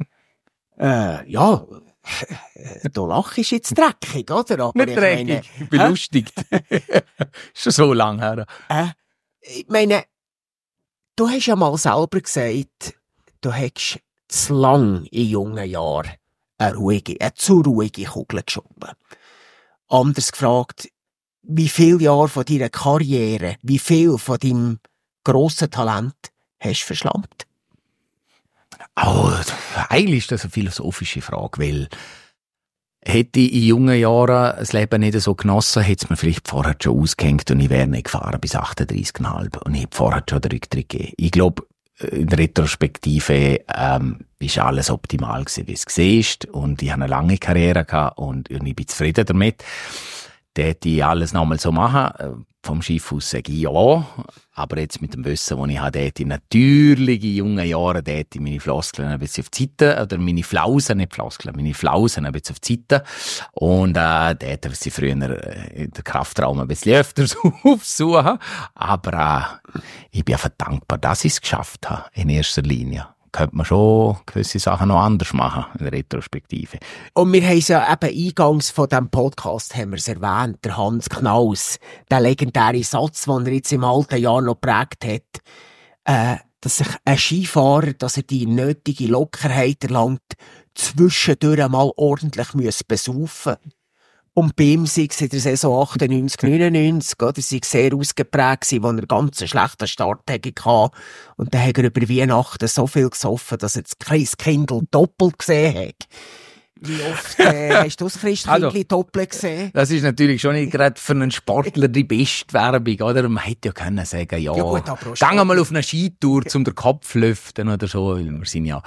Ja, du lachst jetzt dreckig, oder? Aber nicht dreckig, ich bin lustig. Schon so lange her. Ich meine, du hast ja mal selber gesagt, du hättest zu lang in jungen Jahren eine zu ruhige Kugel geschoben. Anders gefragt, wie viele Jahre von deiner Karriere, wie viel von deinem grossen Talent hast du verschlampt? Oh, eigentlich ist das eine philosophische Frage, weil hätte ich in jungen Jahren das Leben nicht so genossen, hätte es mir vielleicht vorher schon ausgehängt und ich wäre nicht gefahren bis 38,5 und ich hätte vorher schon den Rücktritt gegeben. Ich glaube, in der Retrospektive ist alles optimal gewesen, wie es siehst und ich habe eine lange Karriere gehabt und ich bin zufrieden damit. Da hätte ich alles nochmal so machen. Vom Schiff aus sage ich ja, aber jetzt mit dem Wissen, das ich habe, hätte ich natürlich in jungen Jahren meine Floskeln ein bisschen auf die Seite, oder meine Flausen ein bisschen auf die Seite. Und da hätte ich früher in der Kraftraum ein bisschen öfter aufsuchen. Aber ich bin einfach dankbar, dass ich es geschafft habe, in erster Linie. Könnte man schon gewisse Sachen noch anders machen, in der Retrospektive. Und wir haben es ja eben eingangs von diesem Podcast haben wir es erwähnt, der Hans Knaus, der legendäre Satz, den er jetzt im alten Jahr noch geprägt hat, dass sich ein Skifahrer, dass er die nötige Lockerheit erlangt, zwischendurch mal ordentlich besaufen muss. Und bei ihm sei es in der Saison 98, 99, oder, sei sehr ausgeprägt gewesen, wo er ganz einen schlechten Start hatte. Und dann hat er über Weihnachten so viel gesoffen, dass er das Christkindl doppelt gesehen hat. Wie oft hast du das Christkindl doppelt gesehen? Das ist natürlich schon nicht gerade für einen Sportler die beste Werbung, oder? Man hätte ja können sagen, ja gut, gehen mal auf eine Skitour, um den Kopf zu lüften oder so. Wir sind ja,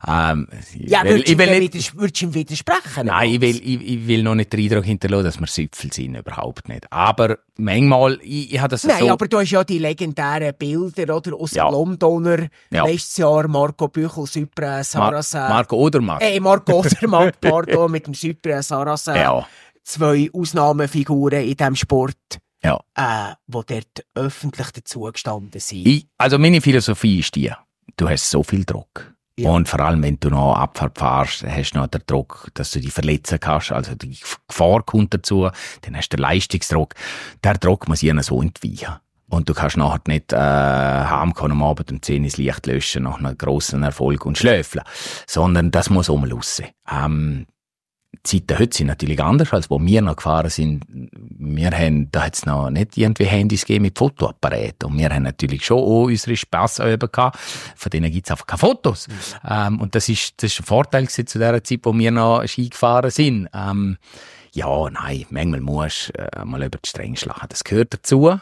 würdest du ihm widersprechen? Nein, ich will noch nicht den Eindruck hinterlassen, dass wir Süpfel sind, überhaupt nicht. Aber manchmal, ich habe das Nein, so... aber du hast ja die legendären Bilder, oder? Aus dem Londoner, letztes Jahr Marco Büchel, Cyprien, Saracen. Marco Odermatt. Marco Odermatt, pardon, mit dem Cyprien, Saracen. Ja. 2 Ausnahmefiguren in diesem Sport, die dort öffentlich dazugestanden sind. Also meine Philosophie ist die, du hast so viel Druck. Ja. Und vor allem, wenn du noch Abfahrt fahrst, hast du noch den Druck, dass du dich verletzen kannst, also die Gefahr kommt dazu, dann hast du den Leistungsdruck. Der Druck muss ihnen so entweichen. Und du kannst nachher nicht heimkommen am Abend um 10 ins Licht löschen, nach einem grossen Erfolg und schläfeln, sondern das muss raus. Die Zeiten heute sind natürlich anders, als wo wir noch gefahren sind. Da hat es noch nicht irgendwie Handys gegeben mit Fotoapparaten. Und wir haben natürlich schon auch unsere Spassöben gehabt. Von denen gibt es einfach keine Fotos. Und das ist ein Vorteil zu der Zeit, wo wir noch Ski gefahren sind. Manchmal musst du mal über die Stränge schlagen. Das gehört dazu.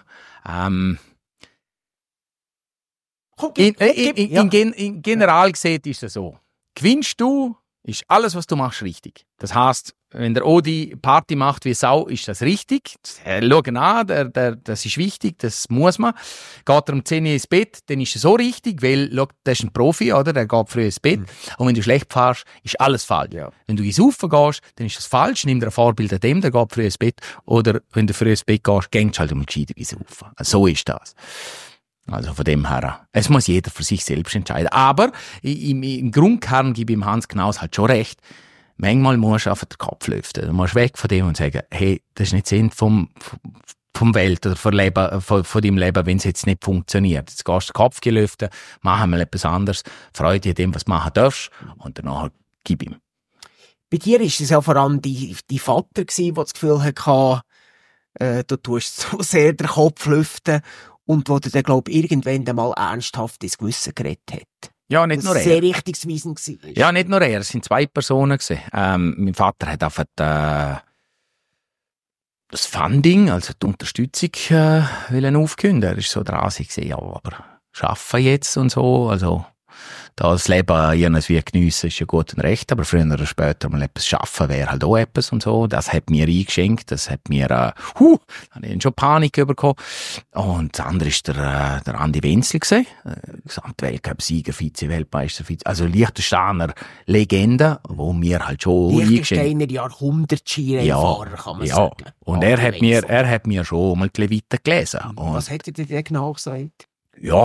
In general gesehen ist es so. Gewinnst du, ist alles, was du machst, richtig. Das heisst, wenn der Odi Party macht wie Sau, ist das richtig. Schau an, das ist wichtig, das muss man. Geht er um 10 Uhr ins Bett, dann ist es so richtig, weil, der ist ein Profi, oder? Der geht früh ins Bett. Und wenn du schlecht fährst, ist alles falsch. Ja. Wenn du ins Saufen gehst, dann ist das falsch. Nimm dir ein Vorbild an dem, der geht früh ins Bett. Oder wenn du früh ins Bett gehst, gehst du halt um gescheiter ins Saufen. Also so ist das. Also von dem her, es muss jeder für sich selbst entscheiden. Aber im Grundkern gebe ich dem Hans Knaus halt schon recht. Manchmal musst du einfach den Kopf lüften. Du musst weg von dem und sagen, hey, das ist nicht Sinn vom Welt oder von deinem Leben, wenn es jetzt nicht funktioniert. Jetzt gehst du den Kopf gelüften, mach mal etwas anderes, freu dich an dem, was du machen darfst und danach gib ihm. Bei dir war es ja vor allem die Vater gewesen, der das Gefühl hatte, du tust so sehr den Kopf lüften. Und wo der dann, glaube ich, irgendwann einmal ernsthaft ins Gewissen geredet hat. Ja, nicht nur er. Sehr richtungsweisend war. Ja, nicht nur er. Es sind 2 Personen gewesen. Mein Vater hat einfach das Funding, also die Unterstützung, wollen aufkündigen. Er ist so dran gewesen, ja, aber schaffen jetzt und so, also, das Leben irgendwie geniessen ist ja gut und recht, aber früher oder später mal etwas schaffen wäre halt auch etwas und so. Das hat mir eingeschenkt, das hat mir, da habe ich schon Panik bekommen. Und das andere ist der Andi Wenzel gewesen, Gesamtweltcup-Sieger, Vize-Weltmeister, also Liechtensteiner Legende, wo mir halt schon Liechtensteiner Jahrhundert-Skirennfahrer, kann man sagen. Und er hat mir schon mal weiter gelesen. Und was hat er denn genau gesagt? Ja.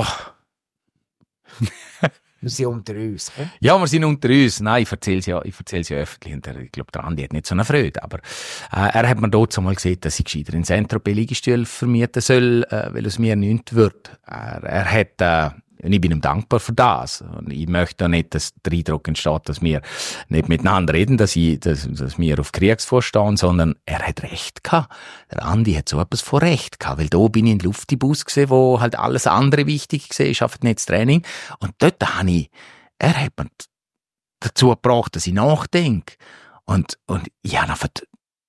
Wir sind unter uns. Ja, wir sind unter uns. Nein, ich erzähle es ja öffentlich. Und ich glaube, der Andi hat nicht so eine Freude. Aber er hat mir dort mal gesehen, dass ich gescheiter in Saint-Tropez-Liegestühl vermieten soll, weil es mir nichts wird. Er hat, und ich bin ihm dankbar für das. Und ich möchte auch nicht, dass der Eindruck entsteht, dass wir nicht miteinander reden, dass wir auf Kriegsfuß stehen, sondern er hat Recht gehabt. Der Andi hat so etwas von Recht gehabt, weil da bin ich in Luftibus gesehen, wo halt alles andere wichtig gesehen ist, einfach nicht das Training. Und dort er hat mir dazu gebracht, dass ich nachdenke. Und ich habe einfach,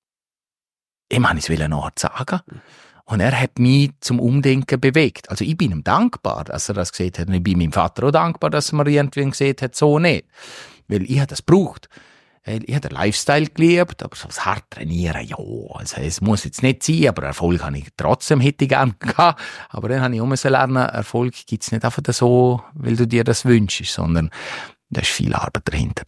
ich wollte nachher sagen. Und er hat mich zum Umdenken bewegt. Also ich bin ihm dankbar, dass er das gesehen hat. Und ich bin meinem Vater auch dankbar, dass er mir irgendwie gesehen hat, so nicht. Weil ich habe das gebraucht. Ich habe den Lifestyle geliebt, aber so das hart trainieren, ja. Also es muss jetzt nicht sein, aber Erfolg habe ich trotzdem, hätte ich gerne gehabt. Aber dann habe ich auch müssen lernen, Erfolg gibt es nicht einfach so, weil du dir das wünschst, sondern da ist viel Arbeit dahinter.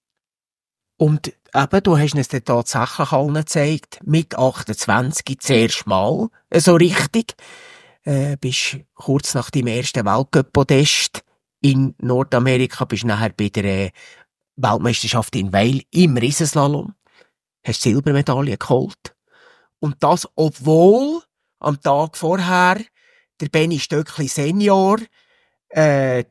Und eben, du hast es dann tatsächlich allen gezeigt, mit 28 zuerst mal, so richtig. Bist kurz nach deinem ersten Weltcup-Podest in Nordamerika, bist nachher bei der Weltmeisterschaft in Weil im Riesenslalom, hast Silbermedaille geholt. Und das, obwohl am Tag vorher der Benny Stöckli Senior der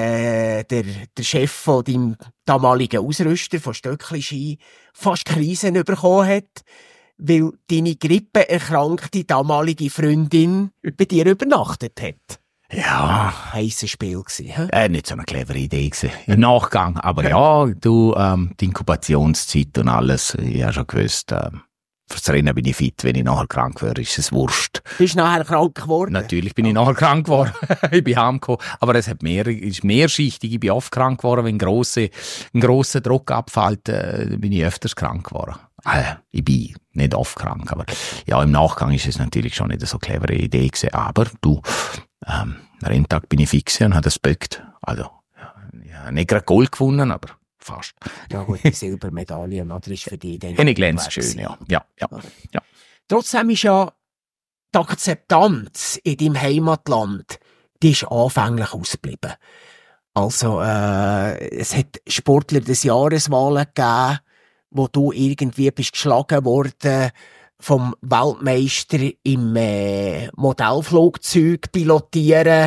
Chef von deinem damaligen Ausrüster von Stöckli Ski fast Krisen bekommen hat, weil deine grippeerkrankte damalige Freundin bei dir übernachtet hat. Ja. Heißes Spiel gewesen, nicht so eine clevere Idee gewesen. Im Nachgang. Aber ja, die Inkubationszeit und alles, ich habe schon gewusst, fürs Rennen bin ich fit, wenn ich nachher krank wäre, ist es wurscht. Bist du nachher krank geworden? Natürlich bin ich nachher krank geworden. Ich bin heimgekommen. Aber es ist mehrschichtig. Ich bin oft krank geworden. Wenn ein grosser Druck abfällt, bin ich öfters krank geworden. Ich bin nicht oft krank, aber ja, im Nachgang ist es natürlich schon nicht so clevere Idee gewesen. Aber am Renntag bin ich fix und habe das gebückt. Also, ja, nicht gerade Gold gewonnen, aber fast. Ja gut, die Silbermedaille, oder, ist für dich dann Eine glänzt schön, ja. Ja. Trotzdem ist ja die Akzeptanz in deinem Heimatland, die ist anfänglich ausgeblieben. Also, es hat Sportler des Jahreswahlen gegeben, wo du irgendwie bist geschlagen worden vom Weltmeister im Modellflugzeug pilotieren.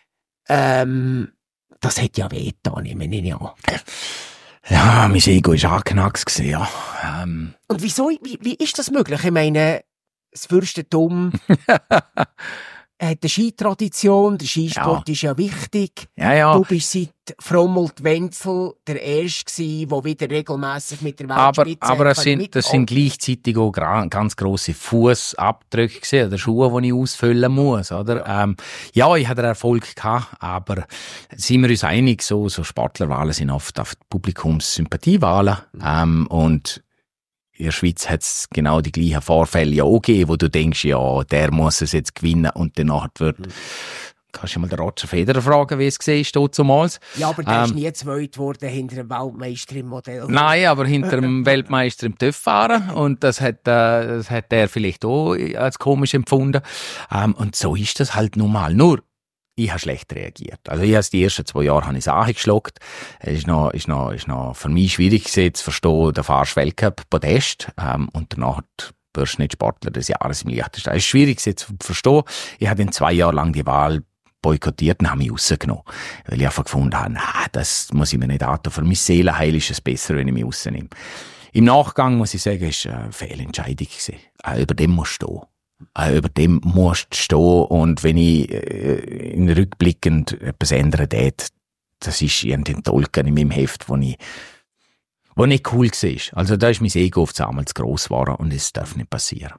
Das hat ja wehgetan, ich meine, ja. Ja, mein Ego war angeknackst gewesen, ja. Und wieso, wie ist das möglich? Ich meine, das Fürstentum hat eine Skitradition, der Skisport ist ja wichtig. Ja. Du bist seit Frommelt-Wenzel der Erste gewesen, der wieder regelmässig mit der Weltspitze aber das sind gleichzeitig auch ganz grosse Fußabdrücke gewesen, oder Schuhe, die ich ausfüllen muss, oder? Ja, ich hatte Erfolg gehabt, aber sind wir uns einig, so Sportlerwahlen sind oft auf Publikumssympathiewahlen, und in der Schweiz hat es genau die gleichen Vorfälle ja auch gegeben, wo du denkst, ja, der muss es jetzt gewinnen und danach wird, kannst du mal den Roger Federer fragen, wie es war damals. Ja, aber der ist nie zweit geworden hinter dem Weltmeister im Modell. Nein, aber hinter dem Weltmeister im TÜV-Fahren, und das hat er vielleicht auch als komisch empfunden. Und so ist das halt normal. Nur, ich habe schlecht reagiert. Also ich habe die ersten 2 Jahre habe ich es angeschluckt. Es ist noch für mich schwierig gewesen, zu verstehen, da fahrst du Weltcup-Podest, und danach wirst du nicht Sportler des Jahres im Liechtenstein. Es ist schwierig gewesen zu verstehen. Ich habe 2 Jahre lang die Wahl boykottiert und habe mich rausgenommen. Weil ich einfach gefunden habe, das muss ich mir nicht antun. Für mein Seelenheil ist es besser, wenn ich mich rausnehme. Im Nachgang muss ich sagen, es war eine Fehlentscheidung gewesen. Über dem musst du stehen. Über dem musst du stehen, und wenn ich in rückblickend etwas ändern tät, das ist irgendein Tolken in meinem Heft, wo nicht cool war. Also da ist mein Ego auf einmal zu gross geworden, und es darf nicht passieren.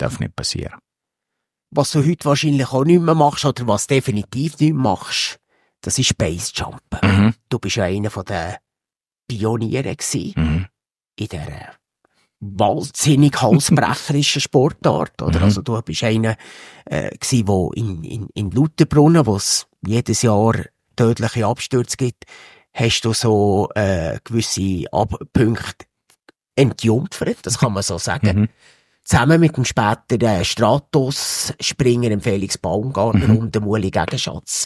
Was du heute wahrscheinlich auch nicht mehr machst, oder was definitiv nicht mehr machst, das ist Basejumpen. Mhm. Du bist ja einer von den Pionieren gewesen in dieser wahnsinnig halsbrecherischen Sportart, oder? Also du bist einer gsi, wo in Lauterbrunnen, wo es jedes Jahr tödliche Abstürze gibt, hast du so gewisse Punkte entjumpfert, das kann man so sagen. Zusammen mit dem späteren Stratos-Springer, dem Felix Baumgartner und dem Uli Gegenschatz.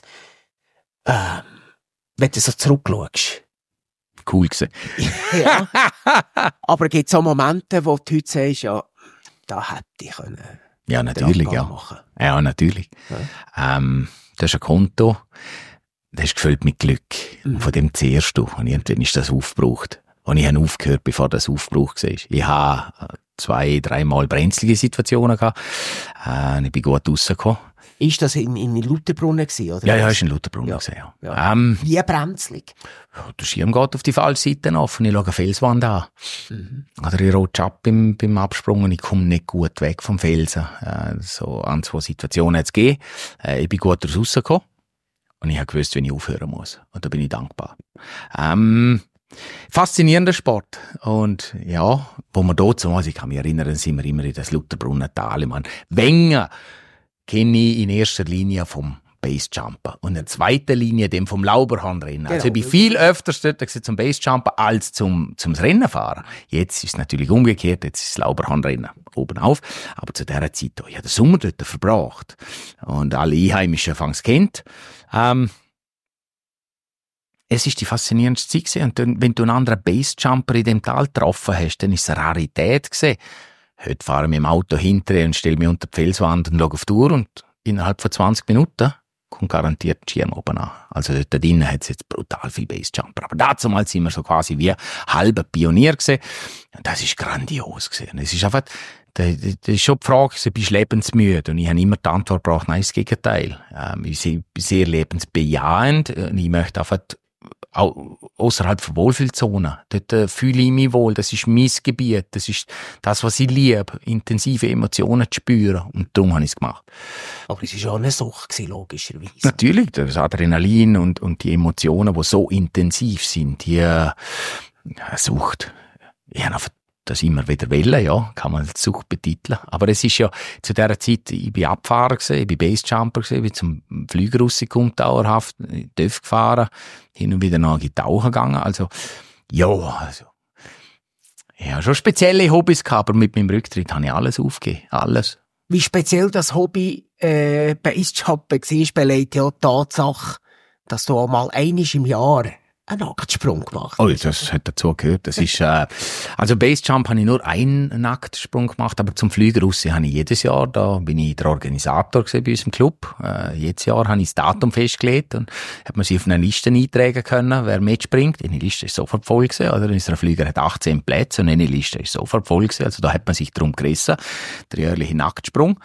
Wenn du so zurückschaust. Cool gewesen. Ja. Aber gibt es auch Momente, wo du heute sagst, ja, da hätte ich können. Ja, natürlich, ja. Machen. Ja, natürlich. Ja. Das ist ein Konto, das ist gefüllt mit Glück. Und von dem zehrst du. Und irgendwann ist das aufgebraucht. Und ich habe aufgehört, bevor das aufgebraucht war. Ich habe 2-3 Mal brenzlige Situationen gehabt. Ich bin gut rausgekommen. Ist das in Lauterbrunnen gewesen, oder? Ja, ist in Lauterbrunnen gewesen, ja. Wie brenzlig? Der Schirm geht auf die falsche Seite auf und ich schaue eine Felswand an. Oder ich rutsche ab beim Absprung und ich komme nicht gut weg vom Felsen. So an 2 Situationen hat es gegeben. Ich bin gut rausgekommen und ich habe gewusst, wenn ich aufhören muss. Und da bin ich dankbar. Faszinierender Sport. Und ja, wo wir dort so, ich kann mich erinnern, sind wir immer in das Lauterbrunnental. Ich meine, Wengen kenne ich in erster Linie vom Basejumpen und in zweiter Linie dem vom Lauberhandrennen. Also ich bin viel öfter dort zum Basejumpen als zum Rennen fahren. Jetzt ist es natürlich umgekehrt, jetzt ist das Lauberhandrennen oben auf. Aber zu dieser Zeit, ich habe den Sommer dort verbracht und alle Einheimischen fangen es kennt. Es ist die faszinierendste Zeit gewesen. Und wenn du einen anderen Basejumper in dem Tal getroffen hast, dann ist es eine Rarität gewesen. Heute fahre ich mit dem Auto hinterher und stelle mich unter die Felswand und schaue auf die Uhr und innerhalb von 20 Minuten kommt garantiert ein Schirm oben an. Also dort drinnen hat es jetzt brutal viel Basejumper. Aber damals sind wir so quasi wie halber Pionier gewesen. Und das ist grandios gewesen. Es ist einfach, das ist schon die Frage, bist du lebensmüde? Und ich habe immer die Antwort gebraucht, nein, das Gegenteil. Ich bin sehr lebensbejahend und ich möchte einfach auch außerhalb von Wohlfühlzonen. Dort fühle ich mich wohl. Das ist mein Gebiet. Das ist das, was ich liebe. Intensive Emotionen zu spüren. Und darum habe ich es gemacht. Aber es war auch eine Sucht, logischerweise. Natürlich. Das Adrenalin und die Emotionen, die so intensiv sind, die Sucht. Ich habe einfach das immer wieder wollen, ja, kann man als Sucht betiteln. Aber es ist ja zu dieser Zeit, ich bin Abfahrer gewesen, ich bin Basejumper gewesen, ich bin zum Flüger rausgekommen, dauerhaft, TÜV gefahren, hin und wieder noch tauchen gegangen, also, ja, schon spezielle Hobbys gehabt, aber mit meinem Rücktritt habe ich alles aufgegeben, alles. Wie speziell das Hobby Basejumpen war, beleidigt ja die Tatsache, dass du auch mal einmal im Jahr einen Nacktsprung gemacht hast. Oh, das hat dazu gehört. Das ist, also Basejump habe ich nur einen Nacktsprung gemacht, aber zum Flüger raus habe ich jedes Jahr, da bin ich der Organisator gewesen bei unserem Club. Jedes Jahr habe ich das Datum festgelegt und hat man sich auf eine Liste eintragen können, wer mitspringt. Eine Liste ist sofort voll gewesen, oder? Unser Flüger hat 18 Plätze und eine Liste ist sofort voll gewesen. Also da hat man sich drum gerissen. Der jährliche Nacktsprung.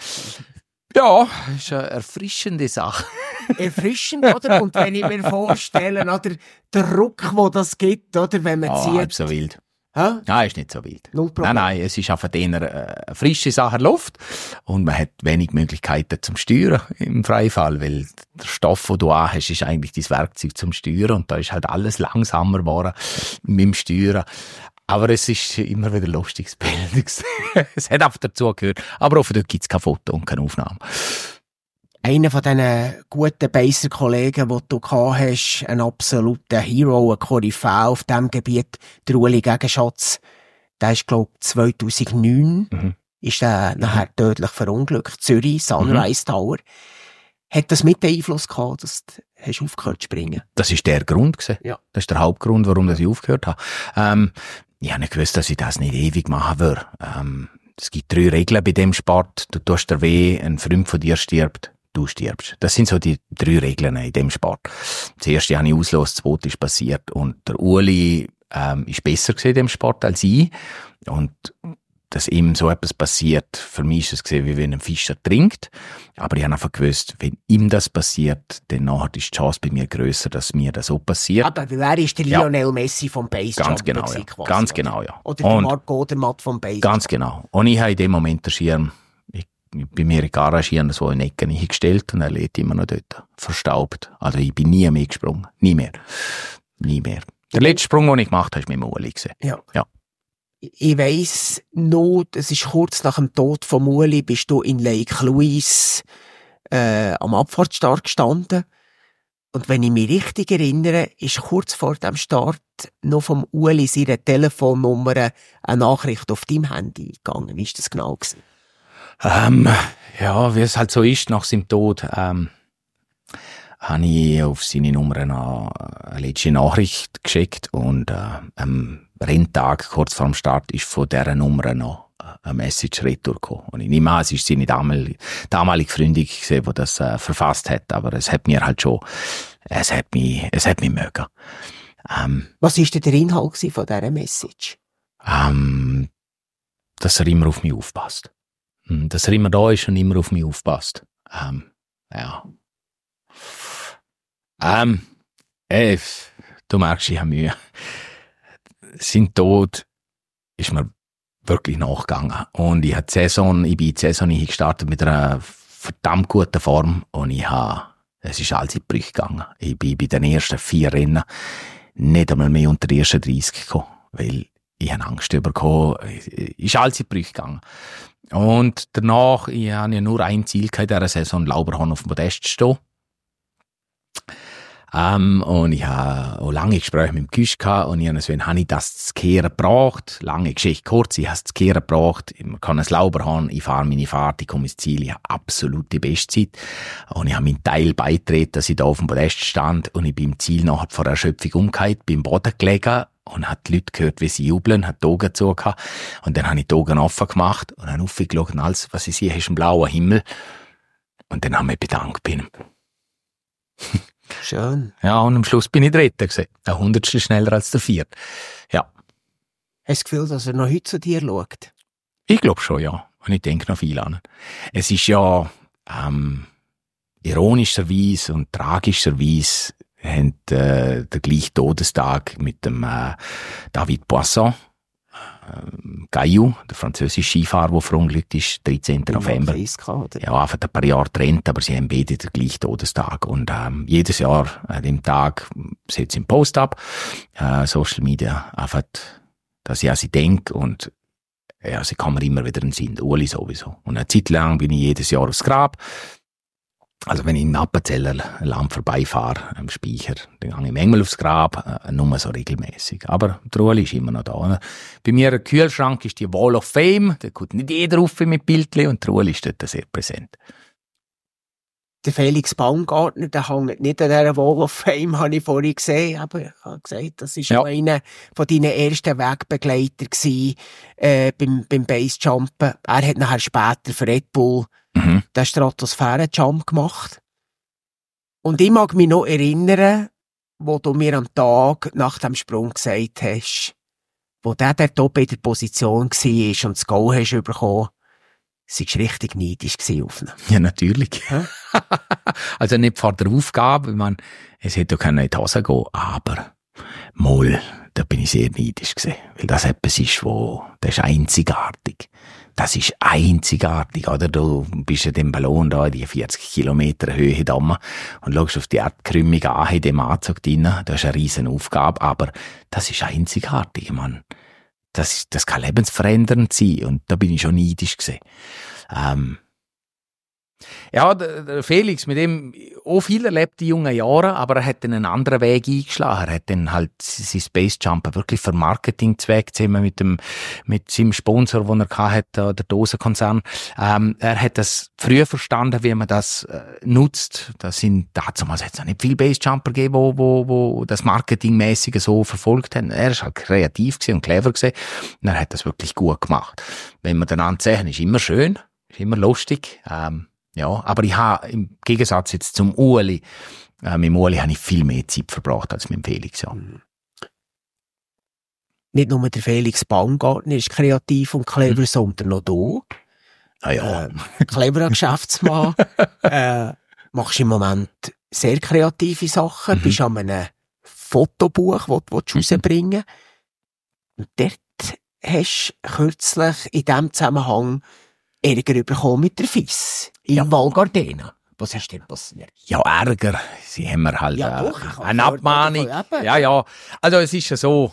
Ja, ist eine erfrischende Sache. Erfrischend, oder? Und wenn ich mir vorstelle, oder, der Ruck, wo das gibt, oder, wenn man zieht. Halb so wild. Hä? Nein, ist nicht so wild. Null Problem. Nein, es ist einfach eher eine frische Sache Luft und man hat wenig Möglichkeiten zum Steuern im Freifall, weil der Stoff, den du hast, ist eigentlich dein Werkzeug zum Steuern und da ist halt alles langsamer geworden mit dem Steuern. Aber es ist immer wieder lustiges Bild. Es hat einfach dazu gehört. Aber auch dort gibt es kein Foto und keine Aufnahme. Einer von diesen guten Beiser-Kollegen, die du gehabt hast, ein absoluter Hero, ein Koryphäe auf diesem Gebiet, der Ueli Gegenschatz, der ist, glaube ich, 2009, ist der nachher tödlich verunglückt. Zürich, Sunrise Tower. Hat das mit Einfluss gehabt, dass du hast aufgehört zu springen? Das ist der Grund gewesen. Ja. Das ist der Hauptgrund, warum ich aufgehört habe. Ich habe nicht gewusst, dass ich das nicht ewig machen würde. Es gibt 3 Regeln bei dem Sport. Du tust dir weh, ein Freund von dir stirbt, du stirbst. Das sind so die 3 Regeln in dem Sport. Das erste habe ich ausgelöst, das zweite ist passiert. Und der Uli ist besser gewesen in dem Sport als ich. Und dass ihm so etwas passiert, für mich ist es gesehen, wie wenn ein Fischer trinkt. Aber ich habe einfach gewusst, wenn ihm das passiert, dann nachher ist die Chance bei mir grösser, dass mir das so passiert. Aber wer ist der Lionel Messi vom Basejump? Ganz genau, ja. Quasi, Ganz oder? genau, ja. Oder der Marc Odermatt vom Basejump? Ganz genau. Und ich habe in dem Moment den Schirm, ich bin mir in Garagieren so in Ecken hingestellt und er lebt immer noch dort. Verstaubt. Also ich bin nie mehr gesprungen. Nie mehr. Nie mehr. Der letzte Sprung, den ich gemacht habe, war mit dem Uli. Ja. Ja. Ich weiss noch, es ist kurz nach dem Tod von Uli, bist du in Lake Louise am Abfahrtsstart gestanden. Und wenn ich mich richtig erinnere, ist kurz vor dem Start noch vom Uli seine Telefonnummer eine Nachricht auf deinem Handy gegangen. Wie ist das genau gewesen? Ja, wie es halt so ist, nach seinem Tod, habe ich auf seine Nummer eine letzte Nachricht geschickt und am Renntag, kurz vor dem Start, ist von dieser Nummer noch eine Message retour gekommen. Und ich nehme an, es ist seine damalige Freundin gewesen, die das verfasst hat, aber es hat mir halt schon, es hat mich mögen. Was war denn der Inhalt von dieser Message? Dass er immer auf mich aufpasst. Dass er immer da ist und immer auf mich aufpasst. Ja. Du merkst, ich habe Mühe. Sein Tod ist mir wirklich nachgegangen. Und ich bin in die Saison gestartet mit einer verdammt guten Form und es ist alles in die Brüche gegangen. Ich bin bei den ersten 4 Rennen nicht einmal mehr unter die ersten 30 gekommen, weil ich habe Angst bekommen. Ist alles in die Brüche gegangen. Und danach, ich habe ja nur ein Ziel gehabt, in dieser Saison Lauberhorn auf dem Podest zu stehen. Und ich habe auch lange Gespräche mit dem Küsch gehabt und ich habe so, habe ich das zu kehren gebraucht? Lange Geschichte kurz, ich habe es zu kehren gebraucht. Man kann ein Lauberhorn, ich fahre meine Fahrt, ich komme ins Ziel, ich habe absolut die Bestzeit. Und ich habe meinen Teil beigetreten, dass ich da auf dem Podest stand und ich bin im Ziel nachher vor Erschöpfung umgekehrt, bin im Boden gelegen und habe die Leute gehört, wie sie jubeln, habe die Augen zugehört. Und dann habe ich die Augen offen gemacht und habe aufgeschaut und alles, was ich sehe, ist ein blauer Himmel. Und dann haben wir bedankt bei ihm. Schön. Ja, und am Schluss bin ich Dritter gewesen. Ein Hundertstel schneller als der Vierte. Ja. Hast du das Gefühl, dass er noch heute zu dir schaut? Ich glaube schon, ja. Und ich denke noch viel an ihn. Es ist ja, ironischerweise und tragischerweise haben den gleichen Todestag mit dem David Poisson, Gaillou, der französische Skifahrer, der verunglückt ist, 13. November. Ja, einfach ein paar Jahre getrennt, aber sie haben beide den gleichen Todestag. Und jedes Jahr an dem Tag setze ich einen Post ab, Social Media, einfach, dass ich an sie denke. Und Ja, sie kann mir immer wieder in den Sinn, Ueli sowieso. Und eine Zeit lang bin ich jedes Jahr aufs Grab. Also wenn ich in Appenzeller Land vorbeifahre, am Speicher, dann gehe ich manchmal aufs Grab, nur so regelmäßig. Aber der Ueli ist immer noch da. Bei mir im Kühlschrank ist die Wall of Fame, da kommt nicht jeder rauf mit Bildchen und der Ueli ist dort sehr präsent. Der Felix Baumgartner, der hängt nicht an dieser Wall of Fame, habe ich vorhin gesehen. Aber ich habe gesagt, das war einer von deinen ersten Wegbegleiter gewesen, beim Basejumpen. Er hat nachher später für Red Bull den Stratosphären-Jump gemacht. Und ich mag mich noch erinnern, wo du mir am Tag nach dem Sprung gesagt hast, wo der top in der Position war und das Goal hast bekommen, sie war richtig neidisch auf ihn. Ja, natürlich. Also nicht vor der Aufgabe, ich meine, es hätte ja keine in die Hose gehen, aber mal, da bin ich sehr neidisch gewesen. Weil das etwas ist, das ist einzigartig. Das ist einzigartig, oder? Du bist ja dem Ballon da in die 40 Kilometer Höhe da und schaust auf die Erdkrümmung an, in dem Anzug drin. Das ist eine riesen Aufgabe, aber das ist einzigartig, ich meine. Das kann lebensverändernd sein und da bin ich schon neidisch gewesen. Ja, der Felix, mit dem auch viel erlebt die jungen Jahre, aber er hat dann einen anderen Weg eingeschlagen. Er hat dann halt sein Space Jumper wirklich für Marketingzweck zusammen mit seinem Sponsor, den er hatte, der Dosenkonzern. Er hat das früher verstanden, wie man das nutzt. Das sind damals jetzt noch nicht viele Base Jumper gegeben, wo das Marketingmäßige so verfolgt haben. Er ist halt kreativ gewesen und clever gewesen. Und er hat das wirklich gut gemacht. Wenn wir dann ansehen, ist immer schön, ist immer lustig. Ja, aber ich habe im Gegensatz jetzt zum Ueli, mit dem Ueli habe ich viel mehr Zeit verbracht als mit dem Felix. Ja. Nicht nur der Felix Baumgartner ist kreativ und clever, sondern noch du. Ah ja. Cleverer Geschäftsmann. Machst im Moment sehr kreative Sachen. Bist an einem Fotobuch, das du rausbringen willst. Und dort hast du kürzlich in diesem Zusammenhang Ärger bekommen mit der FIS in Val Gardena. Was ist denn passiert? Ja, Ärger. Sie haben mir halt eine Abmahnung. Ja. Also es ist ja so,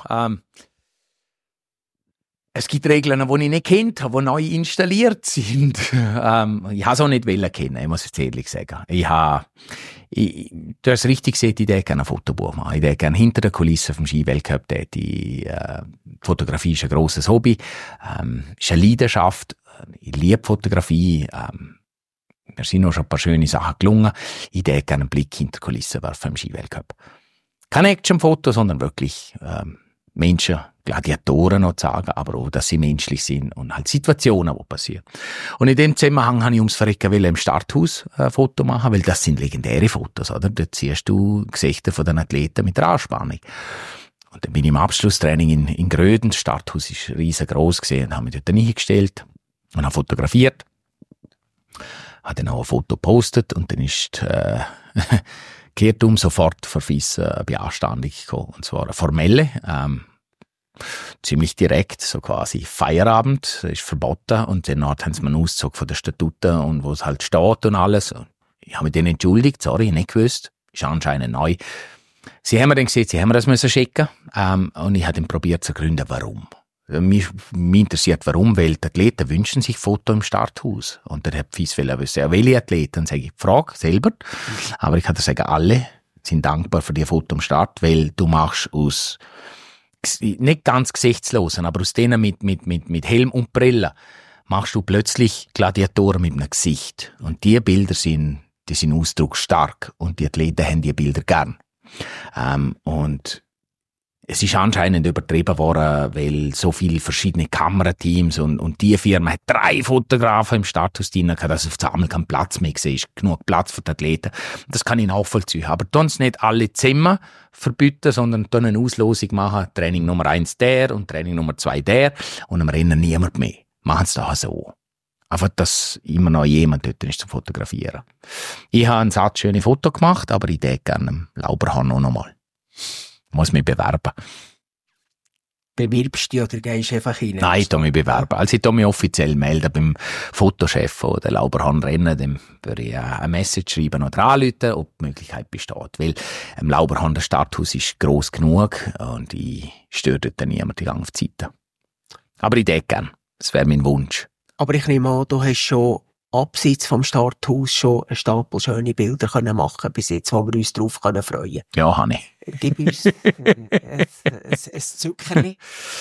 es gibt Regeln, die ich nicht kennt habe, die neu installiert sind. Ich habe es auch nicht kennen, ich muss es ehrlich sagen. Du hast es richtig gesehen, ich würde gerne ein Fotobuch machen. Ich würde gerne hinter der Kulisse vom Skiweltcup die Fotografie ist ein grosses Hobby, ist eine Leidenschaft. Ich liebe Fotografie. Mir sind noch schon ein paar schöne Sachen gelungen. Ich würde gerne einen Blick hinter die Kulissen werfen im Skiweltcup. Kein Action-Foto, sondern wirklich Menschen, Gladiatoren noch zu sagen, aber auch, dass sie menschlich sind und halt Situationen, die passieren. Und in dem Zusammenhang habe ich ums Verrecken im Starthaus ein Foto machen, weil das sind legendäre Fotos, oder? Dort siehst du Gesichter von den Athleten mit der Anspannung. Und dann bin ich im Abschlusstraining in Gröden. Das Starthaus war riesengroß gewesen, und habe mich dort hingestellt und habe fotografiert. Habe dann auch ein Foto gepostet und dann ist kehrt sofort vor FIS eine Beanstandung gekommen. Und zwar eine formelle, ziemlich direkt, so quasi Feierabend, ist verboten. Und dann haben sie mir einen Auszug von den Statuten und wo es halt steht und alles. Und ich habe mich dann entschuldigt, sorry, nicht gewusst, ist anscheinend neu. Sie haben mir dann gesagt, sie haben mir das müssen schicken. Und ich habe dann probiert zu gründen, warum. Mich interessiert, warum, weil die Athleten wünschen sich Foto im Starthaus. Und dann hat FIS wissen, welche Athleten? Dann sage ich, frag selber. Aber ich kann dir sagen, alle sind dankbar für die Foto im Start, weil du machst aus, nicht ganz gesichtslosen, aber aus denen mit Helm und Brille, machst du plötzlich Gladiatoren mit einem Gesicht. Und die Bilder sind ausdrucksstark. Und die Athleten haben die Bilder gern. Und es ist anscheinend übertrieben worden, weil so viele verschiedene Kamerateams und die Firma hat 3 Fotografen im Starthaus drin, dass es auf einmal keinen Platz mehr war. Ist genug Platz für die Athleten. Das kann ich nachvollziehen. Aber tun es nicht alle zusammen verbieten, sondern tun eine Auslosung machen. Training Nummer 1 der und Training Nummer 2 der und am Rennen niemand mehr. Machen es doch so. Einfach, dass immer noch jemand dort ist zum Fotografieren. Ich habe einen Satz schöne Foto gemacht, aber ich denke gerne am Lauberhahn auch noch mal. Muss mich bewerben. Bewirbst du oder gehst du einfach rein? Nein, ich muss mich bewerben. Also ich muss mich offiziell melden beim Fotochef oder Lauberhahn-Rennen. Dem würde ich eine Message schreiben oder anrufen, ob die Möglichkeit besteht. Weil im Lauberhahn, das Starthaus ist gross genug und ich störe dort niemand die ganze Zeit. Aber ich denke gern. Das wäre mein Wunsch. Aber ich nehme an, du hast schon abseits vom Starthaus schon einen Stapel schöne Bilder können machen bis jetzt, wo wir uns drauf freuen können. Ja, habe ich. Gib uns ein Zuckerli.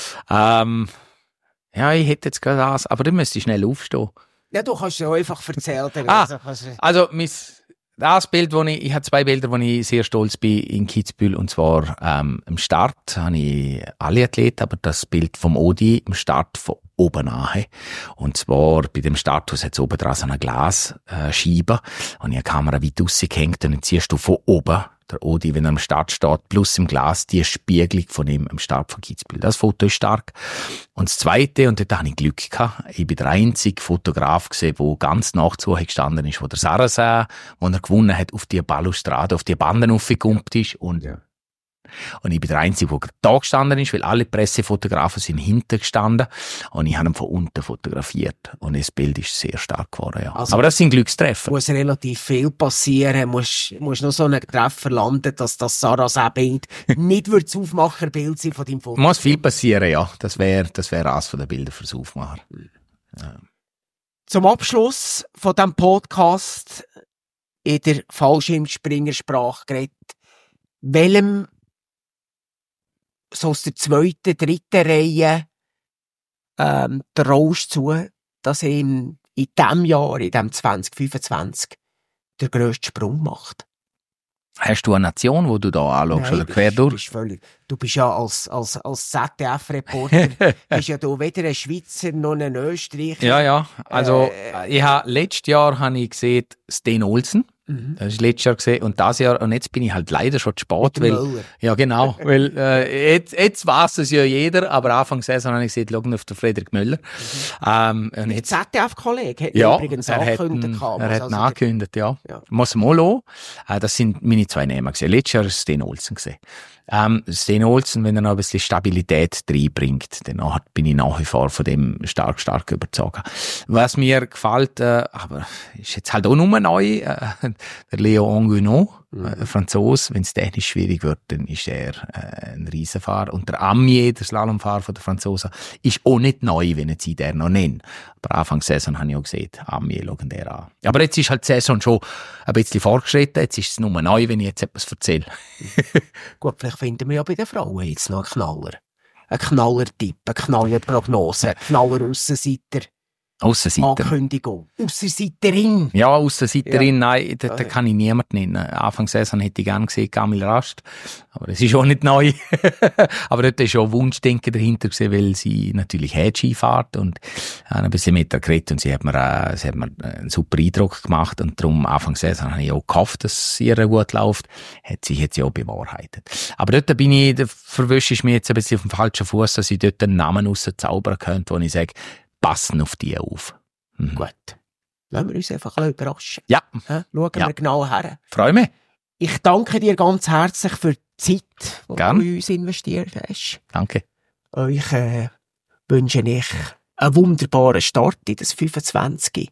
Ja, ich hätte jetzt gerade das, aber dann müsste ich schnell aufstehen. Ja, du kannst es einfach erzählen. Also das Bild, ich habe 2 Bilder, wo ich sehr stolz bin in Kitzbühel, und zwar im Start habe ich alle Athleten, aber das Bild vom Odi im Start von oben nahe. Und zwar bei dem Starthaus hat es oben dran so eine Glasscheibe und ich habe die Kamera weit rausgehängt und dann ziehst du von oben der Odi, wenn er am Start steht, plus im Glas die Spiegelung von ihm am Start von Kitzbühel. Das Foto ist stark. Und das Zweite, und dort habe ich Glück gehabt, ich bin der einzige Fotograf gesehen, der ganz nachzu gestanden ist, wo der Sarrazin, wo er gewonnen hat, auf die Balustrade, auf die Banden aufgekumpelt ist. Und ich bin der Einzige, der da gestanden ist, weil alle Pressefotografen sind hinten gestanden und ich habe ihn von unten fotografiert. Und das Bild ist sehr stark geworden, ja. Also, aber das sind Glückstreffer. Muss relativ viel passieren, muss noch so einen Treffer landen, dass das Sarrazin-Bild nicht das Aufmacherbild sein von deinem Foto. Muss viel passieren, ja. Das wäre eines von den Bildern fürs Aufmacher. Ja. Zum Abschluss von diesem Podcast in der Fallschirmspringersprache geredet. Welchem so aus der 2., 3. Reihe traust zu, dass er in diesem Jahr, in diesem 2025, den grössten Sprung macht? Hast du eine Nation, die du da anschaust, oder quer durch? Du bist ja als ZDF-Reporter bist ja da weder ein Schweizer noch ein Österreicher. Ja. Also, letztes Jahr habe ich gesehen, Sten Olsen. Das ist letztes Jahr gesehen und das Jahr, und jetzt bin ich halt leider schon zu spät, weil, ja genau, weil, jetzt weiß es ja jeder, aber Anfang Saison habe ich gesehen, schauen auf den Friedrich Müller. Und jetzt, ZDF-Kollege hat ja, übrigens er hat ihn angekündigt, ja. Muss mal lassen. Das sind meine 2 Namen gesehen. Letztes Jahr ist Sten Olsen gesehen. Sten Olsen, wenn er noch ein bisschen Stabilität reinbringt, dann bin ich nach wie vor von dem stark überzeugt. Was mir gefällt, aber ist jetzt halt auch nur neu, der Leo Anguinot, Franzose, wenn es technisch schwierig wird, dann ist er ein Riesenfahrer. Und der Amier, der Slalomfahrer von der Franzosen, ist auch nicht neu, wenn ich den noch nenne. Aber Anfang der Saison habe ich auch gesehen, Amier schauen der an. Aber jetzt ist halt die Saison schon ein bisschen fortgeschritten, jetzt ist es nur neu, wenn ich jetzt etwas erzähle. Gut, vielleicht finden wir ja bei den Frauen jetzt noch einen Knaller. Ein Knallertipp, eine Knallerprognose, ein Knaller-Aussenseiter. Aussenseiter. Ankündigung. Aussenseiterin. Ja, Aussenseiterin, nein, da kann ich niemanden nennen. Anfang Saison hätte ich gerne gesehen, Camille Rast. Aber es ist auch nicht neu. Aber dort ist schon Wunschdenken dahinter gewesen, weil sie natürlich Ski fährt und ein bisschen mit der geredet und sie hat mir einen super Eindruck gemacht und darum Anfang Saison habe ich auch gehofft, dass es ihr gut läuft. Hat sich jetzt ja auch bewahrheitet. Aber dort verwische ich mich jetzt ein bisschen auf dem falschen Fuß, dass ich dort einen Namen rauszaubern könnte, wo ich sage, passen auf die auf. Gut. Lassen wir uns einfach überraschen. Ja. Schauen wir genau her. Freue mich. Ich danke dir ganz herzlich für die Zeit, die Gern. du in uns investiert hast. Danke. Euch wünsche ich einen wunderbaren Start in das 25.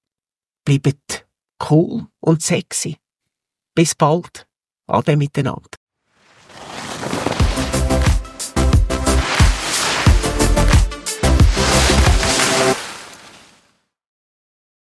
Bleibt cool und sexy. Bis bald. Ade miteinander.